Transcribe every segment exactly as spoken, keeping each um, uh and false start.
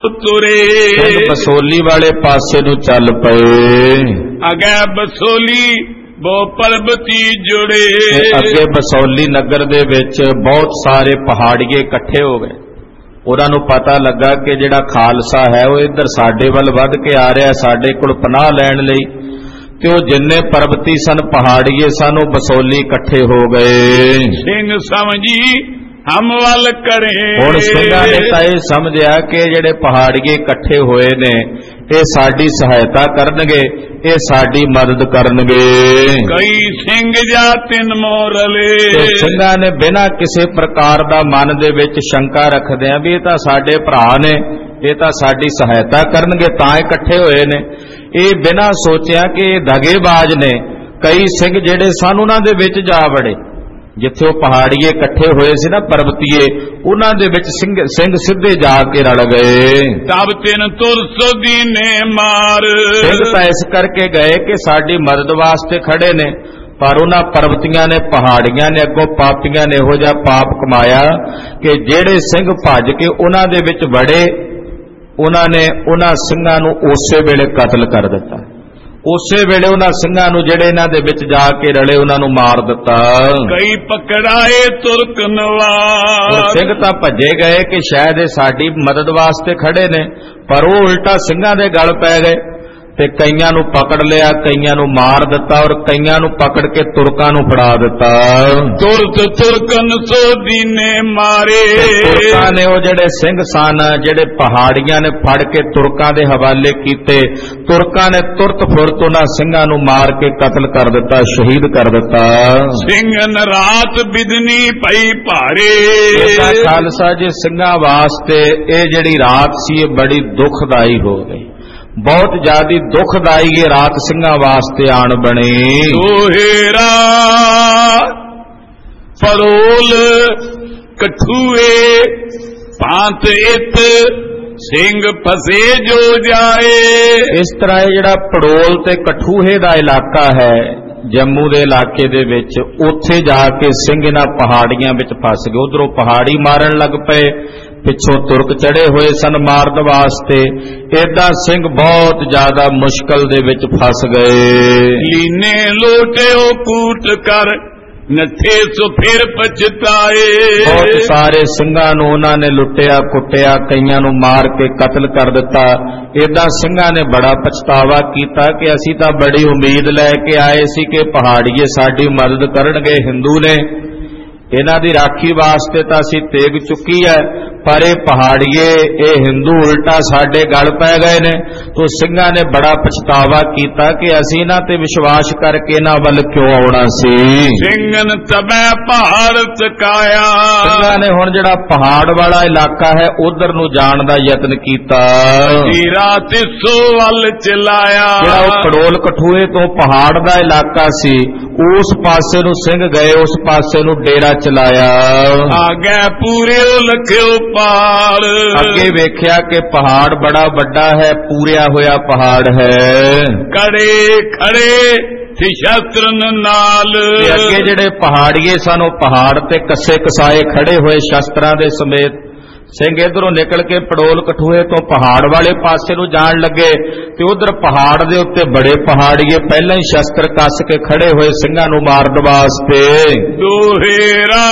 ਤੁਰੇ ਬਸੋਲੀ ਵਾਲੇ ਪਾਸੇ ਨੂੰ ਚੱਲ ਪਏ। ਅਗੇ ਬਸੋਲੀ ਬੋ ਪਰਬਤੀ ਜੁੜੇ। ਅੱਗੇ ਬਸੋਲੀ ਨਗਰ ਦੇ ਵਿੱਚ ਬਹੁਤ ਸਾਰੇ ਪਹਾੜੀਏ ਇਕੱਠੇ ਹੋ ਗਏ। ਉਹਨਾਂ ਨੂੰ ਪਤਾ ਲੱਗਾ ਕਿ ਜਿਹੜਾ ਖਾਲਸਾ ਹੈ ਉਹ ਇੱਧਰ ਸਾਡੇ ਵੱਲ ਵੱਧ ਕੇ ਆ ਰਿਹਾ, ਸਾਡੇ ਕੋਲ ਪਨਾਹ ਲੈਣ ਲਈ। ਤੇ ਉਹ ਜਿੰਨੇ ਪਰਬਤੀ ਸਨ, ਪਹਾੜੀਏ ਸਨ, ਉਹ ਬਸੋਲੀ ਇਕੱਠੇ ਹੋ ਗਏ। ਸਿੰਘ ਸਮਝੀ ਹਮ ਵੱਲ ਕਰੇ। ਹੁਣ ਸਿੰਘਾਂ ਨੇ ਤਾਂ ਇਹ ਸਮਝਿਆ ਕਿ ਜਿਹੜੇ ਪਹਾੜੀਏ ਇਕੱਠੇ ਹੋਏ ਨੇ ਇਹ ਸਾਡੀ ਸਹਾਇਤਾ ਕਰਨਗੇ, ਇਹ ਸਾਡੀ ਮਦਦ ਕਰਨਗੇ। ਕਈ ਸਿੰਘ ਜਾਤਿਨ ਮੋਰਲੇ। ਤੇ ਸਿੰਘਾਂ ਨੇ ਬਿਨਾਂ ਕਿਸੇ ਪ੍ਰਕਾਰ ਦਾ ਮਨ ਦੇ ਵਿੱਚ ਸ਼ੰਕਾ ਰੱਖਦਿਆਂ ਵੀ ਇਹ ਤਾਂ ਸਾਡੇ ਭਰਾ ਨੇ, ਇਹ ਤਾਂ ਸਾਡੀ ਸਹਾਇਤਾ ਕਰਨਗੇ, ਤਾਂ ਇਕੱਠੇ ਹੋਏ ਨੇ। ਇਹ ਬਿਨਾਂ ਸੋਚਿਆ ਕਿ ਇਹ ਦਗੇਬਾਜ਼ ਨੇ। ਕਈ ਸਿੰਘ ਜਿਹੜੇ ਸਨ ਉਹਨਾਂ ਦੇ ਵਿੱਚ ਜਾ ਵੜੇ। ਜਿੱਥੇ ਉਹ ਪਹਾੜੀਏ ਇਕੱਠੇ ਹੋਏ ਸੀ ਨਾ, ਪਰਬਤੀਏ, ਉਹਨਾਂ ਦੇ ਵਿੱਚ ਸਿੰਘ ਸਿੰਘ ਸਿੱਧੇ ਜਾ ਕੇ ਰਲ ਗਏ। ਤਬ ਤਿਨ ਤੁਰਸ ਦੀਨੇ ਮਾਰ। ਸਿੰਘ ਤਾਂ ਇਸ ਕਰਕੇ ਗਏ ਕਿ ਸਾਡੀ ਮਦਦ ਵਾਸਤੇ ਖੜੇ ਨੇ, ਪਰ ਉਹਨਾਂ ਪਰਬਤੀਆਂ ਨੇ, ਪਹਾੜੀਆਂ ਨੇ, ਅੱਗੋਂ ਪਾਪੀਆਂ ਨੇ ਇਹੋ ਜਿਹਾ ਪਾਪ ਕਮਾਇਆ ਕਿ ਜਿਹੜੇ ਸਿੰਘ ਭੱਜ ਕੇ ਉਹਨਾਂ ਦੇ ਵਿੱਚ ਵੜੇ, ਉਹਨਾਂ ਨੇ ਉਹਨਾਂ ਸਿੰਘਾਂ ਨੂੰ ਉਸੇ ਵੇਲੇ ਕਤਲ ਕਰ ਦਿੱਤਾ। ਉਸੇ ਵੇਲੇ ਉਹਨਾਂ ਸਿੰਘਾਂ ਨੂੰ ਜਿਹੜੇ ਇਹਨਾਂ ਦੇ ਵਿੱਚ ਜਾ ਕੇ ਰਲੇ ਉਹਨਾਂ ਨੂੰ ਮਾਰ ਦਿੱਤਾ। ਕਈ ਪਕੜਾਏ ਤੁਰਕ ਨਵਾਰ। ਸਿੰਘ ਤਾਂ ਭੱਜੇ ਗਏ ਕਿ ਸ਼ਾਇਦ ਇਹ ਸਾਡੀ ਮਦਦ ਵਾਸਤੇ ਖੜੇ ਨੇ, ਪਰ ਉਹ ਉਲਟਾ ਸਿੰਘਾਂ ਦੇ ਗਲ ਪੈ ਗਏ ਤੇ ਕਈਆਂ ਨੂੰ ਪਕੜ ਲਿਆ, ਕਈਆਂ ਨੂੰ ਮਾਰ ਦਿੱਤਾ ਔਰ ਕਈਆਂ ਨੂੰ ਪਕੜ ਕੇ ਤੁਰਕਾਂ ਨੂੰ ਫੜਾ ਦਿੱਤਾ। ਤੁਰਕ ਤੁਰਕਨ ਸੋ ਦੀਨੇ ਮਾਰੇ। ਤੁਰਕਾਂ ਨੇ ਉਹ ਜਿਹੜੇ ਸਿੰਘ ਸਨ, ਜਿਹੜੇ ਪਹਾੜੀਆਂ ਨੇ ਫੜ ਕੇ ਤੁਰਕਾਂ ਦੇ ਹਵਾਲੇ ਕੀਤੇ। ਤੁਰਕਾਂ ਨੇ ਤੁਰਤ ਫੁਰਤ ਉਹਨਾਂ ਸਿੰਘਾਂ ਨੂੰ ਮਾਰ ਕੇ ਕਤਲ ਕਰ ਦਿੱਤਾ, ਸ਼ਹੀਦ ਕਰ ਦਿੱਤਾ। ਸਿੰਘਨ ਰਾਤ ਬਿਦਨੀ ਪਈ ਭਾਰੇ। ਖਾਲਸਾ ਜੀ, ਸਿੰਘਾਂ ਵਾਸਤੇ ਇਹ ਜਿਹੜੀ ਰਾਤ ਸੀ ਇਹ ਬੜੀ ਦੁਖਦਾਈ ਹੋ ਗਈ, ਬਹੁਤ ਜ਼ਿਆਦਾ ਦੁਖਦਾਈ ਇਹ ਰਾਤ ਸਿੰਘਾਂ ਵਾਸਤੇ ਆਣ ਬਣੀ। ਦੋਹੇਰਾ ਪਰੋਲ ਕਠੂਏ ਭਾਂਤ ਇਤ ਸਿੰਘ ਫਸੇ ਜੋ ਜਾਏ। ਇਸ ਤਰ੍ਹਾਂ ਇਹ ਜਿਹੜਾ ਪੜੋਲ ਤੇ ਕਠੂਹੇ ਦਾ ਇਲਾਕਾ ਹੈ ਜੰਮੂ ਦੇ ਇਲਾਕੇ ਦੇ ਵਿੱਚ, ਉੱਥੇ ਜਾ ਕੇ ਸਿੰਘ ਇਹਨਾਂ ਪਹਾੜੀਆਂ ਵਿੱਚ ਫਸ ਗਏ। ਉਧਰੋਂ ਪਹਾੜੀ ਮਾਰਨ ਲੱਗ ਪਏ, ਪਿੱਛੋਂ ਤੁਰਕ ਚੜੇ ਹੋਏ ਸਨ ਮਾਰਨ ਵਾਸਤੇ। ਏਦਾਂ ਸਿੰਘ ਬਹੁਤ ਜ਼ਿਆਦਾ ਮੁਸ਼ਕਲ ਦੇ ਵਿੱਚ ਫਸ ਗਏ। ਲੀਨੇ ਲੋਟਿਓ ਕੂਟ ਕਰ ਨੱਠੇ ਸੋ ਫਿਰ ਪਛਤਾਏ। ਬਹੁਤ ਸਾਰੇ ਸਿੰਘਾਂ ਨੂੰ ਉਹਨਾਂ ਨੇ ਲੁੱਟਿਆ ਕੁੱਟਿਆ, ਕਈਆਂ ਨੂੰ ਮਾਰ ਕੇ ਕਤਲ ਕਰ ਦਿੱਤਾ। ਏਦਾਂ ਸਿੰਘਾਂ ਨੇ ਬੜਾ ਪਛਤਾਵਾ ਕੀਤਾ ਕਿ ਅਸੀਂ ਤਾਂ ਬੜੀ ਉਮੀਦ ਲੈ ਕੇ ਆਏ ਸੀ ਕਿ ਪਹਾੜੀਏ ਸਾਡੀ ਮਦਦ ਕਰਨਗੇ, ਹਿੰਦੂ ਨੇ, ਇਹਨਾਂ ਦੀ ਰਾਖੀ ਵਾਸਤੇ ਤਾਂ ਅਸੀਂ ਤੇਗ ਚੁੱਕੀ ਹੈ, ਪਰ ਇਹ ਪਹਾੜੀਏ, ਇਹ ਹਿੰਦੂ ਉਲਟਾ ਸਾਡੇ ਗਲ ਪੈ ਗਏ ਨੇ। ਤੋ ਸਿੰਘਾਂ ਨੇ ਬੜਾ ਪਛਤਾਵਾ ਕੀਤਾ ਕਿ ਅਸੀਂ ਇਹਨਾਂ ਤੇ ਵਿਸ਼ਵਾਸ ਕਰਕੇ ਇਹਨਾਂ ਵੱਲ ਕਿਉਂ ਆਉਣਾ ਸੀ। ਸਿੰਘਨ ਤਬੈ ਪਹਾੜ ਚਕਾਇਆ। ਸਿੰਘਾਂ ਨੇ ਹੁਣ ਜਿਹੜਾ ਪਹਾੜ ਵਾਲਾ ਇਲਾਕਾ ਹੈ ਉਧਰ ਨੂੰ ਜਾਣ ਦਾ ਯਤਨ ਕੀਤਾ। ਰਾਤ ਸੋ ਵੱਲ ਚਲਾਇਆ। ਜਿਹੜਾ ਉਹ ਪੜੋਲ ਕਠੂਏ ਤੋਂ ਪਹਾੜ ਦਾ ਇਲਾਕਾ ਸੀ ਉਸ ਪਾਸੇ ਨੂੰ ਸਿੰਘ ਗਏ, ਉਸ ਪਾਸੇ ਨੂੰ ਡੇਰਾ ਚਲਾਇਆ। ਆਗੇ ਪੂਰੇ ਲਖਿਓ ਪਾੜ। ਅੱਗੇ ਵੇਖਿਆ ਕਿ ਪਹਾੜ ਬੜਾ ਵੱਡਾ ਹੈ, ਪੂਰਿਆ ਹੋਇਆ ਪਹਾੜ ਹੈ। ਕੜੇ ਖੜੇ ਸ਼ਸਤਰਨ ਨਾਲ। ਅੱਗੇ ਜਿਹੜੇ ਪਹਾੜੀਏ ਸਨ ਉਹ ਪਹਾੜ ਤੇ ਕੱਸੇ ਕਸਾਏ ਖੜੇ ਹੋਏ ਸ਼ਸਤਰਾਂ ਦੇ ਸਮੇਤ। ਸਿੰਘ ਇਧਰੋਂ ਨਿਕਲ ਕੇ ਪੜੋਲ ਕਠੂਏ ਤੋਂ ਪਹਾੜ ਵਾਲੇ ਪਾਸੇ ਨੂੰ ਜਾਣ ਲੱਗੇ ਤੇ ਉਧਰ ਪਹਾੜ ਦੇ ਉੱਤੇ ਬੜੇ ਪਹਾੜੀਏ ਪਹਿਲਾਂ ਹੀ ਸ਼ਸਤਰ ਕੱਸ ਕੇ ਖੜੇ ਹੋਏ ਸਿੰਘਾਂ ਨੂੰ ਮਾਰਨ ਵਾਸਤੇ। ਦੋਹੇਰਾ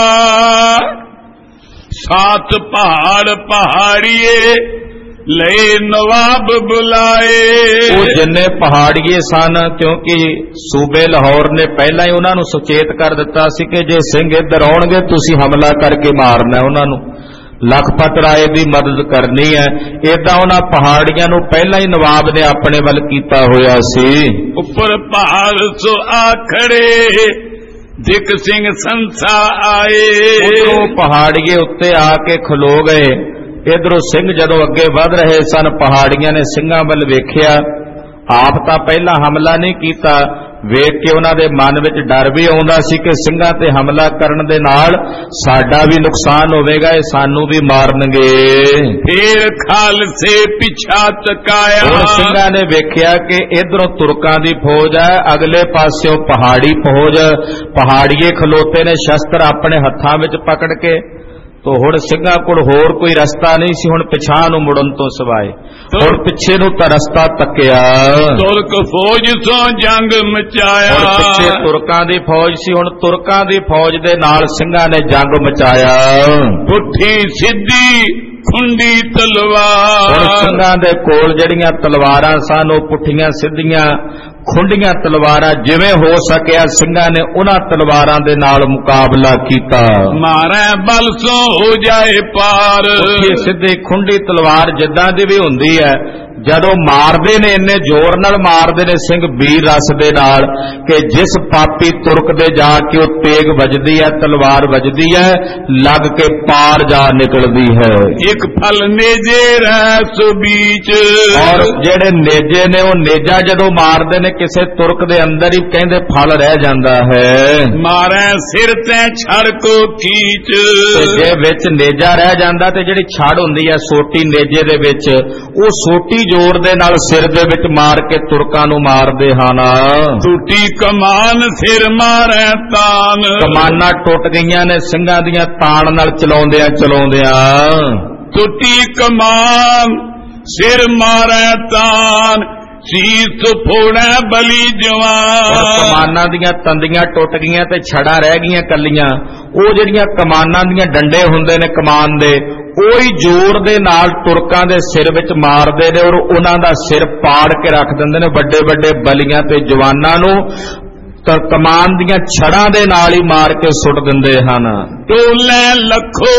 ਸਾਤ ਪਹਾੜ ਪਹਾੜੀਏ ਲਏ ਨਵਾਬ ਬੁਲਾਏ। ਉਹ ਜਿੰਨੇ ਪਹਾੜੀਏ ਸਨ, ਕਿਉਂਕਿ ਸੂਬੇ ਲਾਹੌਰ ਨੇ ਪਹਿਲਾਂ ਹੀ ਉਹਨਾਂ ਨੂੰ ਸੁਚੇਤ ਕਰ ਦਿੱਤਾ ਸੀ ਕਿ ਜੇ ਸਿੰਘ ਇੱਧਰ ਆਉਣਗੇ ਤੁਸੀਂ ਹਮਲਾ ਕਰਕੇ ਮਾਰਨਾ ਉਹਨਾਂ ਨੂੰ, ਲਖਪਤ ਰਾਏ ਦੀ ਮਦਦ ਕਰਨੀ ਹੈ। ਏਦਾਂ ਉਹਨਾਂ ਪਹਾੜੀਆਂ ਨੂੰ ਪਹਿਲਾਂ ਹੀ ਨਵਾਬ ਨੇ ਆਪਣੇ ਵੱਲ ਕੀਤਾ ਹੋਇਆ ਸੀ। ਉੱਪਰ ਪਹਾੜ ਸੋ ਆਖੜੇ ਦਿਕ ਸਿੰਘ ਸੰਸਾ ਆਏ। ਉਧਰੋਂ ਪਹਾੜੀਏ ਉੱਤੇ ਆ ਕੇ ਖਲੋ ਗਏ। ਇਧਰੋਂ ਸਿੰਘ ਜਦੋਂ ਅੱਗੇ ਵਧ ਰਹੇ ਸਨ, ਪਹਾੜੀਆਂ ਨੇ ਸਿੰਘਾਂ ਵੱਲ ਵੇਖਿਆ। ਆਪ ਤਾਂ ਪਹਿਲਾਂ ਹਮਲਾ ਨਹੀਂ ਕੀਤਾ, ਵੇਖ ਕੇ ਉਹਨਾਂ ਦੇ ਮਨ ਵਿੱਚ ਡਰ ਵੀ ਆਉਂਦਾ ਸੀ ਕਿ ਸਿੰਘਾਂ ਤੇ ਹਮਲਾ ਕਰਨ ਦੇ ਨਾਲ ਸਾਡਾ ਵੀ ਨੁਕਸਾਨ ਹੋਵੇਗਾ, ਇਹ ਸਾਨੂੰ ਵੀ ਮਾਰਨਗੇ। ਫੇਰ ਖਾਲਸੇ ਪਿਛਾ ਤਕਾਇਆ। ਹੁਣ ਸਿੰਘਾਂ ਨੇ ਵੇਖਿਆ ਕਿ ਇਧਰੋਂ ਤੁਰਕਾਂ ਦੀ ਫੌਜ ਹੈ, ਅਗਲੇ ਪਾਸਿਓਂ ਪਹਾੜੀ ਫੌਜ। ਪਹਾੜੀਏ ਖਲੋਤੇ ਨੇ ਸ਼ਸਤਰ ਆਪਣੇ ਹੱਥਾਂ ਵਿੱਚ ਪਕੜ ਕੇ ਤੋ ਹੁਣ ਸਿੰਘਾਂ ਕੋਲ ਹੋਰ ਕੋਈ ਰਸਤਾ ਨਹੀਂ ਸੀ, ਹੁਣ ਪਿਛਾਂ ਨੂੰ ਮੁੜਨ ਤੋਂ ਸਿਵਾਏ ਹੁਣ ਪਿੱਛੇ ਨੂੰ ਤਾਂ ਰਸਤਾ ਤੱਕਿਆ। ਤੁਰਕ ਫੌਜ ਤੋਂ ਜੰਗ ਮਚਾਇਆ, ਹੁਣ ਪਿੱਛੇ ਤੁਰਕਾਂ ਦੀ ਫੌਜ ਸੀ, ਹੁਣ ਤੁਰਕਾਂ ਦੀ ਫੌਜ ਦੇ ਨਾਲ ਸਿੰਘਾਂ ਨੇ ਜੰਗ ਮਚਾਇਆ। ਪੁੱਠੀ ਸਿੱਧੀ ਖੁੰਡੀ ਤਲਵਾਰ, ਹੁਣ ਸਿੰਘਾਂ ਦੇ ਕੋਲ ਜਿਹੜੀਆਂ ਤਲਵਾਰਾਂ ਸਨ ਉਹ ਪੁੱਠੀਆਂ ਸਿੱਧੀਆਂ ਖੁੰਡੀਆਂ ਤਲਵਾਰਾਂ, ਜਿਵੇਂ ਹੋ ਸਕਿਆ ਸਿੰਘਾਂ ਨੇ ਉਹਨਾਂ ਤਲਵਾਰਾਂ ਦੇ ਨਾਲ ਮੁਕਾਬਲਾ ਕੀਤਾ। ਮਾਰੇ ਬਲ ਸੋ ਹੋ ਜਾਏ ਪਾਰ, ਪੁੱਠੀ ਸਿੱਧੀ ਖੁੰਡੀ ਤਲਵਾਰ ਜਿੱਦਾਂ ਦੀ ਵੀ ਹੁੰਦੀ ਹੈ, ਜਦੋਂ ਮਾਰਦੇ ਨੇ ਇੰਨੇ ਜ਼ੋਰ ਨਾਲ ਮਾਰਦੇ ਨੇ ਸਿੰਘ ਵੀਰ ਰਸ ਦੇ ਨਾਲ ਕਿ ਜਿਸ ਪਾਪੀ ਤੁਰਕ ਦੇ ਜਾ ਕੇ ਉਹ ਤੇਗ ਵੱਜਦੀ ਹੈ, ਤਲਵਾਰ ਵੱਜਦੀ ਹੈ, ਲੱਗ ਕੇ ਪਾਰ ਜਾ ਨਿਕਲਦੀ ਹੈ। ਇੱਕ ਫਲ ਨੇਜੇ ਰਹਿ ਸੋ ਬੀਚ, ਔਰ ਜਿਹੜੇ ਨੇਜੇ ਨੇ ਉਹ ਨੇਜਾ ਜਦੋਂ ਮਾਰਦੇ ਨੇ ਕਿਸੇ ਤੁਰਕ ਦੇ ਅੰਦਰ ਹੀ ਕਹਿੰਦੇ ਫਲ ਰਹਿ ਜਾਂਦਾ ਹੈ। ਮਾਰੇ ਸਿਰ ਤੇ ਛੜ ਕੋ ਕੀਚ, ਤੇ ਜੇ ਵਿੱਚ ਨੇਜਾ ਰਹਿ ਜਾਂਦਾ ਤੇ ਜਿਹੜੀ ਛੜ ਹੁੰਦੀ ਹੈ ਸੋਟੀ ਨੇਜੇ ਦੇ ਵਿੱਚ, ਉਹ ਸੋਟੀ ਜ਼ੋਰ ਦੇ ਨਾਲ ਸਿਰ ਦੇ ਵਿੱਚ ਮਾਰ ਕੇ ਤੁਰਕਾਂ ਨੂੰ ਮਾਰਦੇ ਹਨ। ਟੁੱਟੀ ਕਮਾਨ ਸਿਰ ਮਾਰੇ ਤਾਨ, ਕਮਾਨਾਂ ਟੁੱਟ ਗਈਆਂ ਨੇ ਸਿੰਘਾਂ ਦੀਆਂ ਤਾਣ ਨਾਲ ਚਲਾਉਂਦਿਆਂ ਚਲਾਉਂਦਿਆਂ। ਟੁੱਟੀ ਕਮਾਨ ਸਿਰ ਮਾਰੇ ਤਾਨ, ਸੀਸ ਫੋੜਾ ਬਲੀ ਜਵਾਨ। ਕਮਾਨਾਂ ਦੀਆਂ ਤੰਦੀਆਂ ਟੁੱਟ ਗਈਆਂ ਤੇ ਛੜਾਂ ਰਹਿ ਗਈਆਂ ਕੱਲੀਆਂ। ਉਹ ਜਿਹੜੀਆਂ ਕਮਾਨਾਂ ਦੀਆਂ ਡੰਡੇ ਹੁੰਦੇ ਨੇ ਕਮਾਨ ਦੇ, ਉਹੀ ਜ਼ੋਰ ਦੇ ਨਾਲ ਤੁਰਕਾਂ ਦੇ ਸਿਰ ਵਿੱਚ ਮਾਰਦੇ ਨੇ ਔਰ ਉਹਨਾਂ ਦਾ ਸਿਰ ਪਾੜ ਕੇ ਰੱਖ ਦਿੰਦੇ ਨੇ। ਵੱਡੇ ਵੱਡੇ ਬਲੀਆਂ ਤੇ ਜਵਾਨਾਂ ਨੂੰ ਤਾਂ ਕਮਾਨ ਦੀਆਂ ਛੜਾਂ ਦੇ ਨਾਲ ਹੀ ਮਾਰ ਕੇ ਸੁੱਟ ਦਿੰਦੇ ਹਨ। ਟੋਲੇ ਲੱਖੋ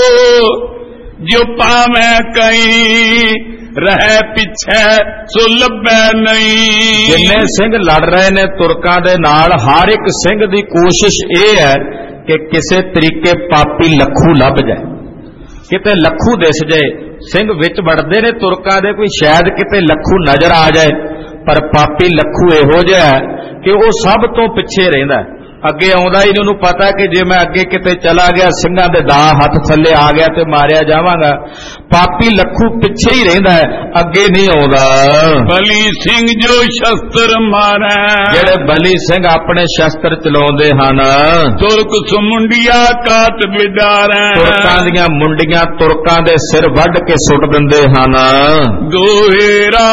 ਜੋ ਪਾਵੇਂ ਕਈ, ਰਹਿ ਪਿੱਛੇ ਸੋ ਲੱਭੈ ਨਹੀਂ। ਜਿੰਨੇ ਸਿੰਘ ਲੜ ਰਹੇ ਨੇ ਤੁਰਕਾਂ ਦੇ ਨਾਲ, ਹਰ ਇੱਕ ਸਿੰਘ ਦੀ ਕੋਸ਼ਿਸ਼ ਇਹ ਹੈ ਕਿ ਕਿਸੇ ਤਰੀਕੇ ਪਾਪੀ ਲੱਖੂ ਲੱਭ ਜਾਏ, ਕਿਤੇ ਲੱਖੂ ਦਿਸ ਜਾਏ। ਸਿੰਘ ਵਿੱਚ ਵੜਦੇ ਨੇ ਤੁਰਕਾਂ ਦੇ, ਕੋਈ ਸ਼ਾਇਦ ਕਿਤੇ ਲੱਖੂ ਨਜ਼ਰ ਆ ਜਾਏ, ਪਰ ਪਾਪੀ ਲੱਖੂ ਇਹੋ ਜਿਹਾ ਹੈ ਕਿ ਉਹ ਸਭ ਤੋਂ ਪਿੱਛੇ ਰਹਿੰਦਾ, ਅੱਗੇ ਆਉਂਦਾ ਹੀ ਨਹੀਂ। ਉਹਨੂੰ ਪਤਾ ਕਿ ਜੇ ਮੈਂ ਅੱਗੇ ਕਿਤੇ ਚਲਾ ਗਿਆ ਸਿੰਘਾਂ ਦੇ ਦਾ ਹੱਥ ਥੱਲੇ ਆ ਗਿਆ ਤੇ ਮਾਰਿਆ ਜਾਵਾਂਗਾ। ਪਾਪੀ ਲੱਖੂ ਪਿੱਛੇ ਹੀ ਰਹਿੰਦਾ ਹੈ, ਅੱਗੇ ਨਹੀਂ ਆਉਂਦਾ। ਬਲੀ ਸਿੰਘ ਜੋ ਸ਼ਸਤਰ ਮਾਰੈ, ਜਿਹੜੇ ਬਲੀ ਸਿੰਘ ਆਪਣੇ ਸ਼ਸਤਰ ਚਲਾਉਂਦੇ ਹਨ। ਤੁਰਕ ਸੁਮੁੰਡੀਆਂ ਕਾਟ ਵਿਦਾਰੈ, ਤੁਰਕਾਂ ਦੀਆਂ ਮੁੰਡੀਆਂ ਤੁਰਕਾਂ ਦੇ ਸਿਰ ਵੱਢ ਕੇ ਸੁੱਟ ਦਿੰਦੇ ਹਨ। ਦੋਹੇਰਾ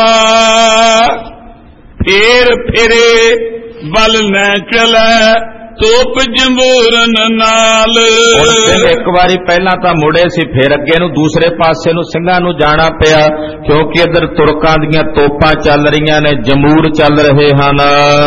ਫੇਰ ਫਿਰੇ ਬਲ ਨਾ ਚਲੈ, ਤੋਪ ਜੰਬੂਰਨ ਨਾਲ। ਸਿੰਘ ਇੱਕ ਵਾਰੀ ਪਹਿਲਾਂ ਤਾਂ ਮੁੜੇ ਸੀ, ਫਿਰ ਅੱਗੇ ਨੂੰ ਦੂਸਰੇ ਪਾਸੇ ਨੂੰ ਸਿੰਘਾਂ ਨੂੰ ਜਾਣਾ ਪਿਆ, ਕਿਉਂਕਿ ਇੱਧਰ ਤੁਰਕਾਂ ਦੀਆਂ ਤੋਪਾਂ ਚੱਲ ਰਹੀਆਂ ਨੇ, ਜਮੂਰ ਚੱਲ ਰਹੇ ਹਨ।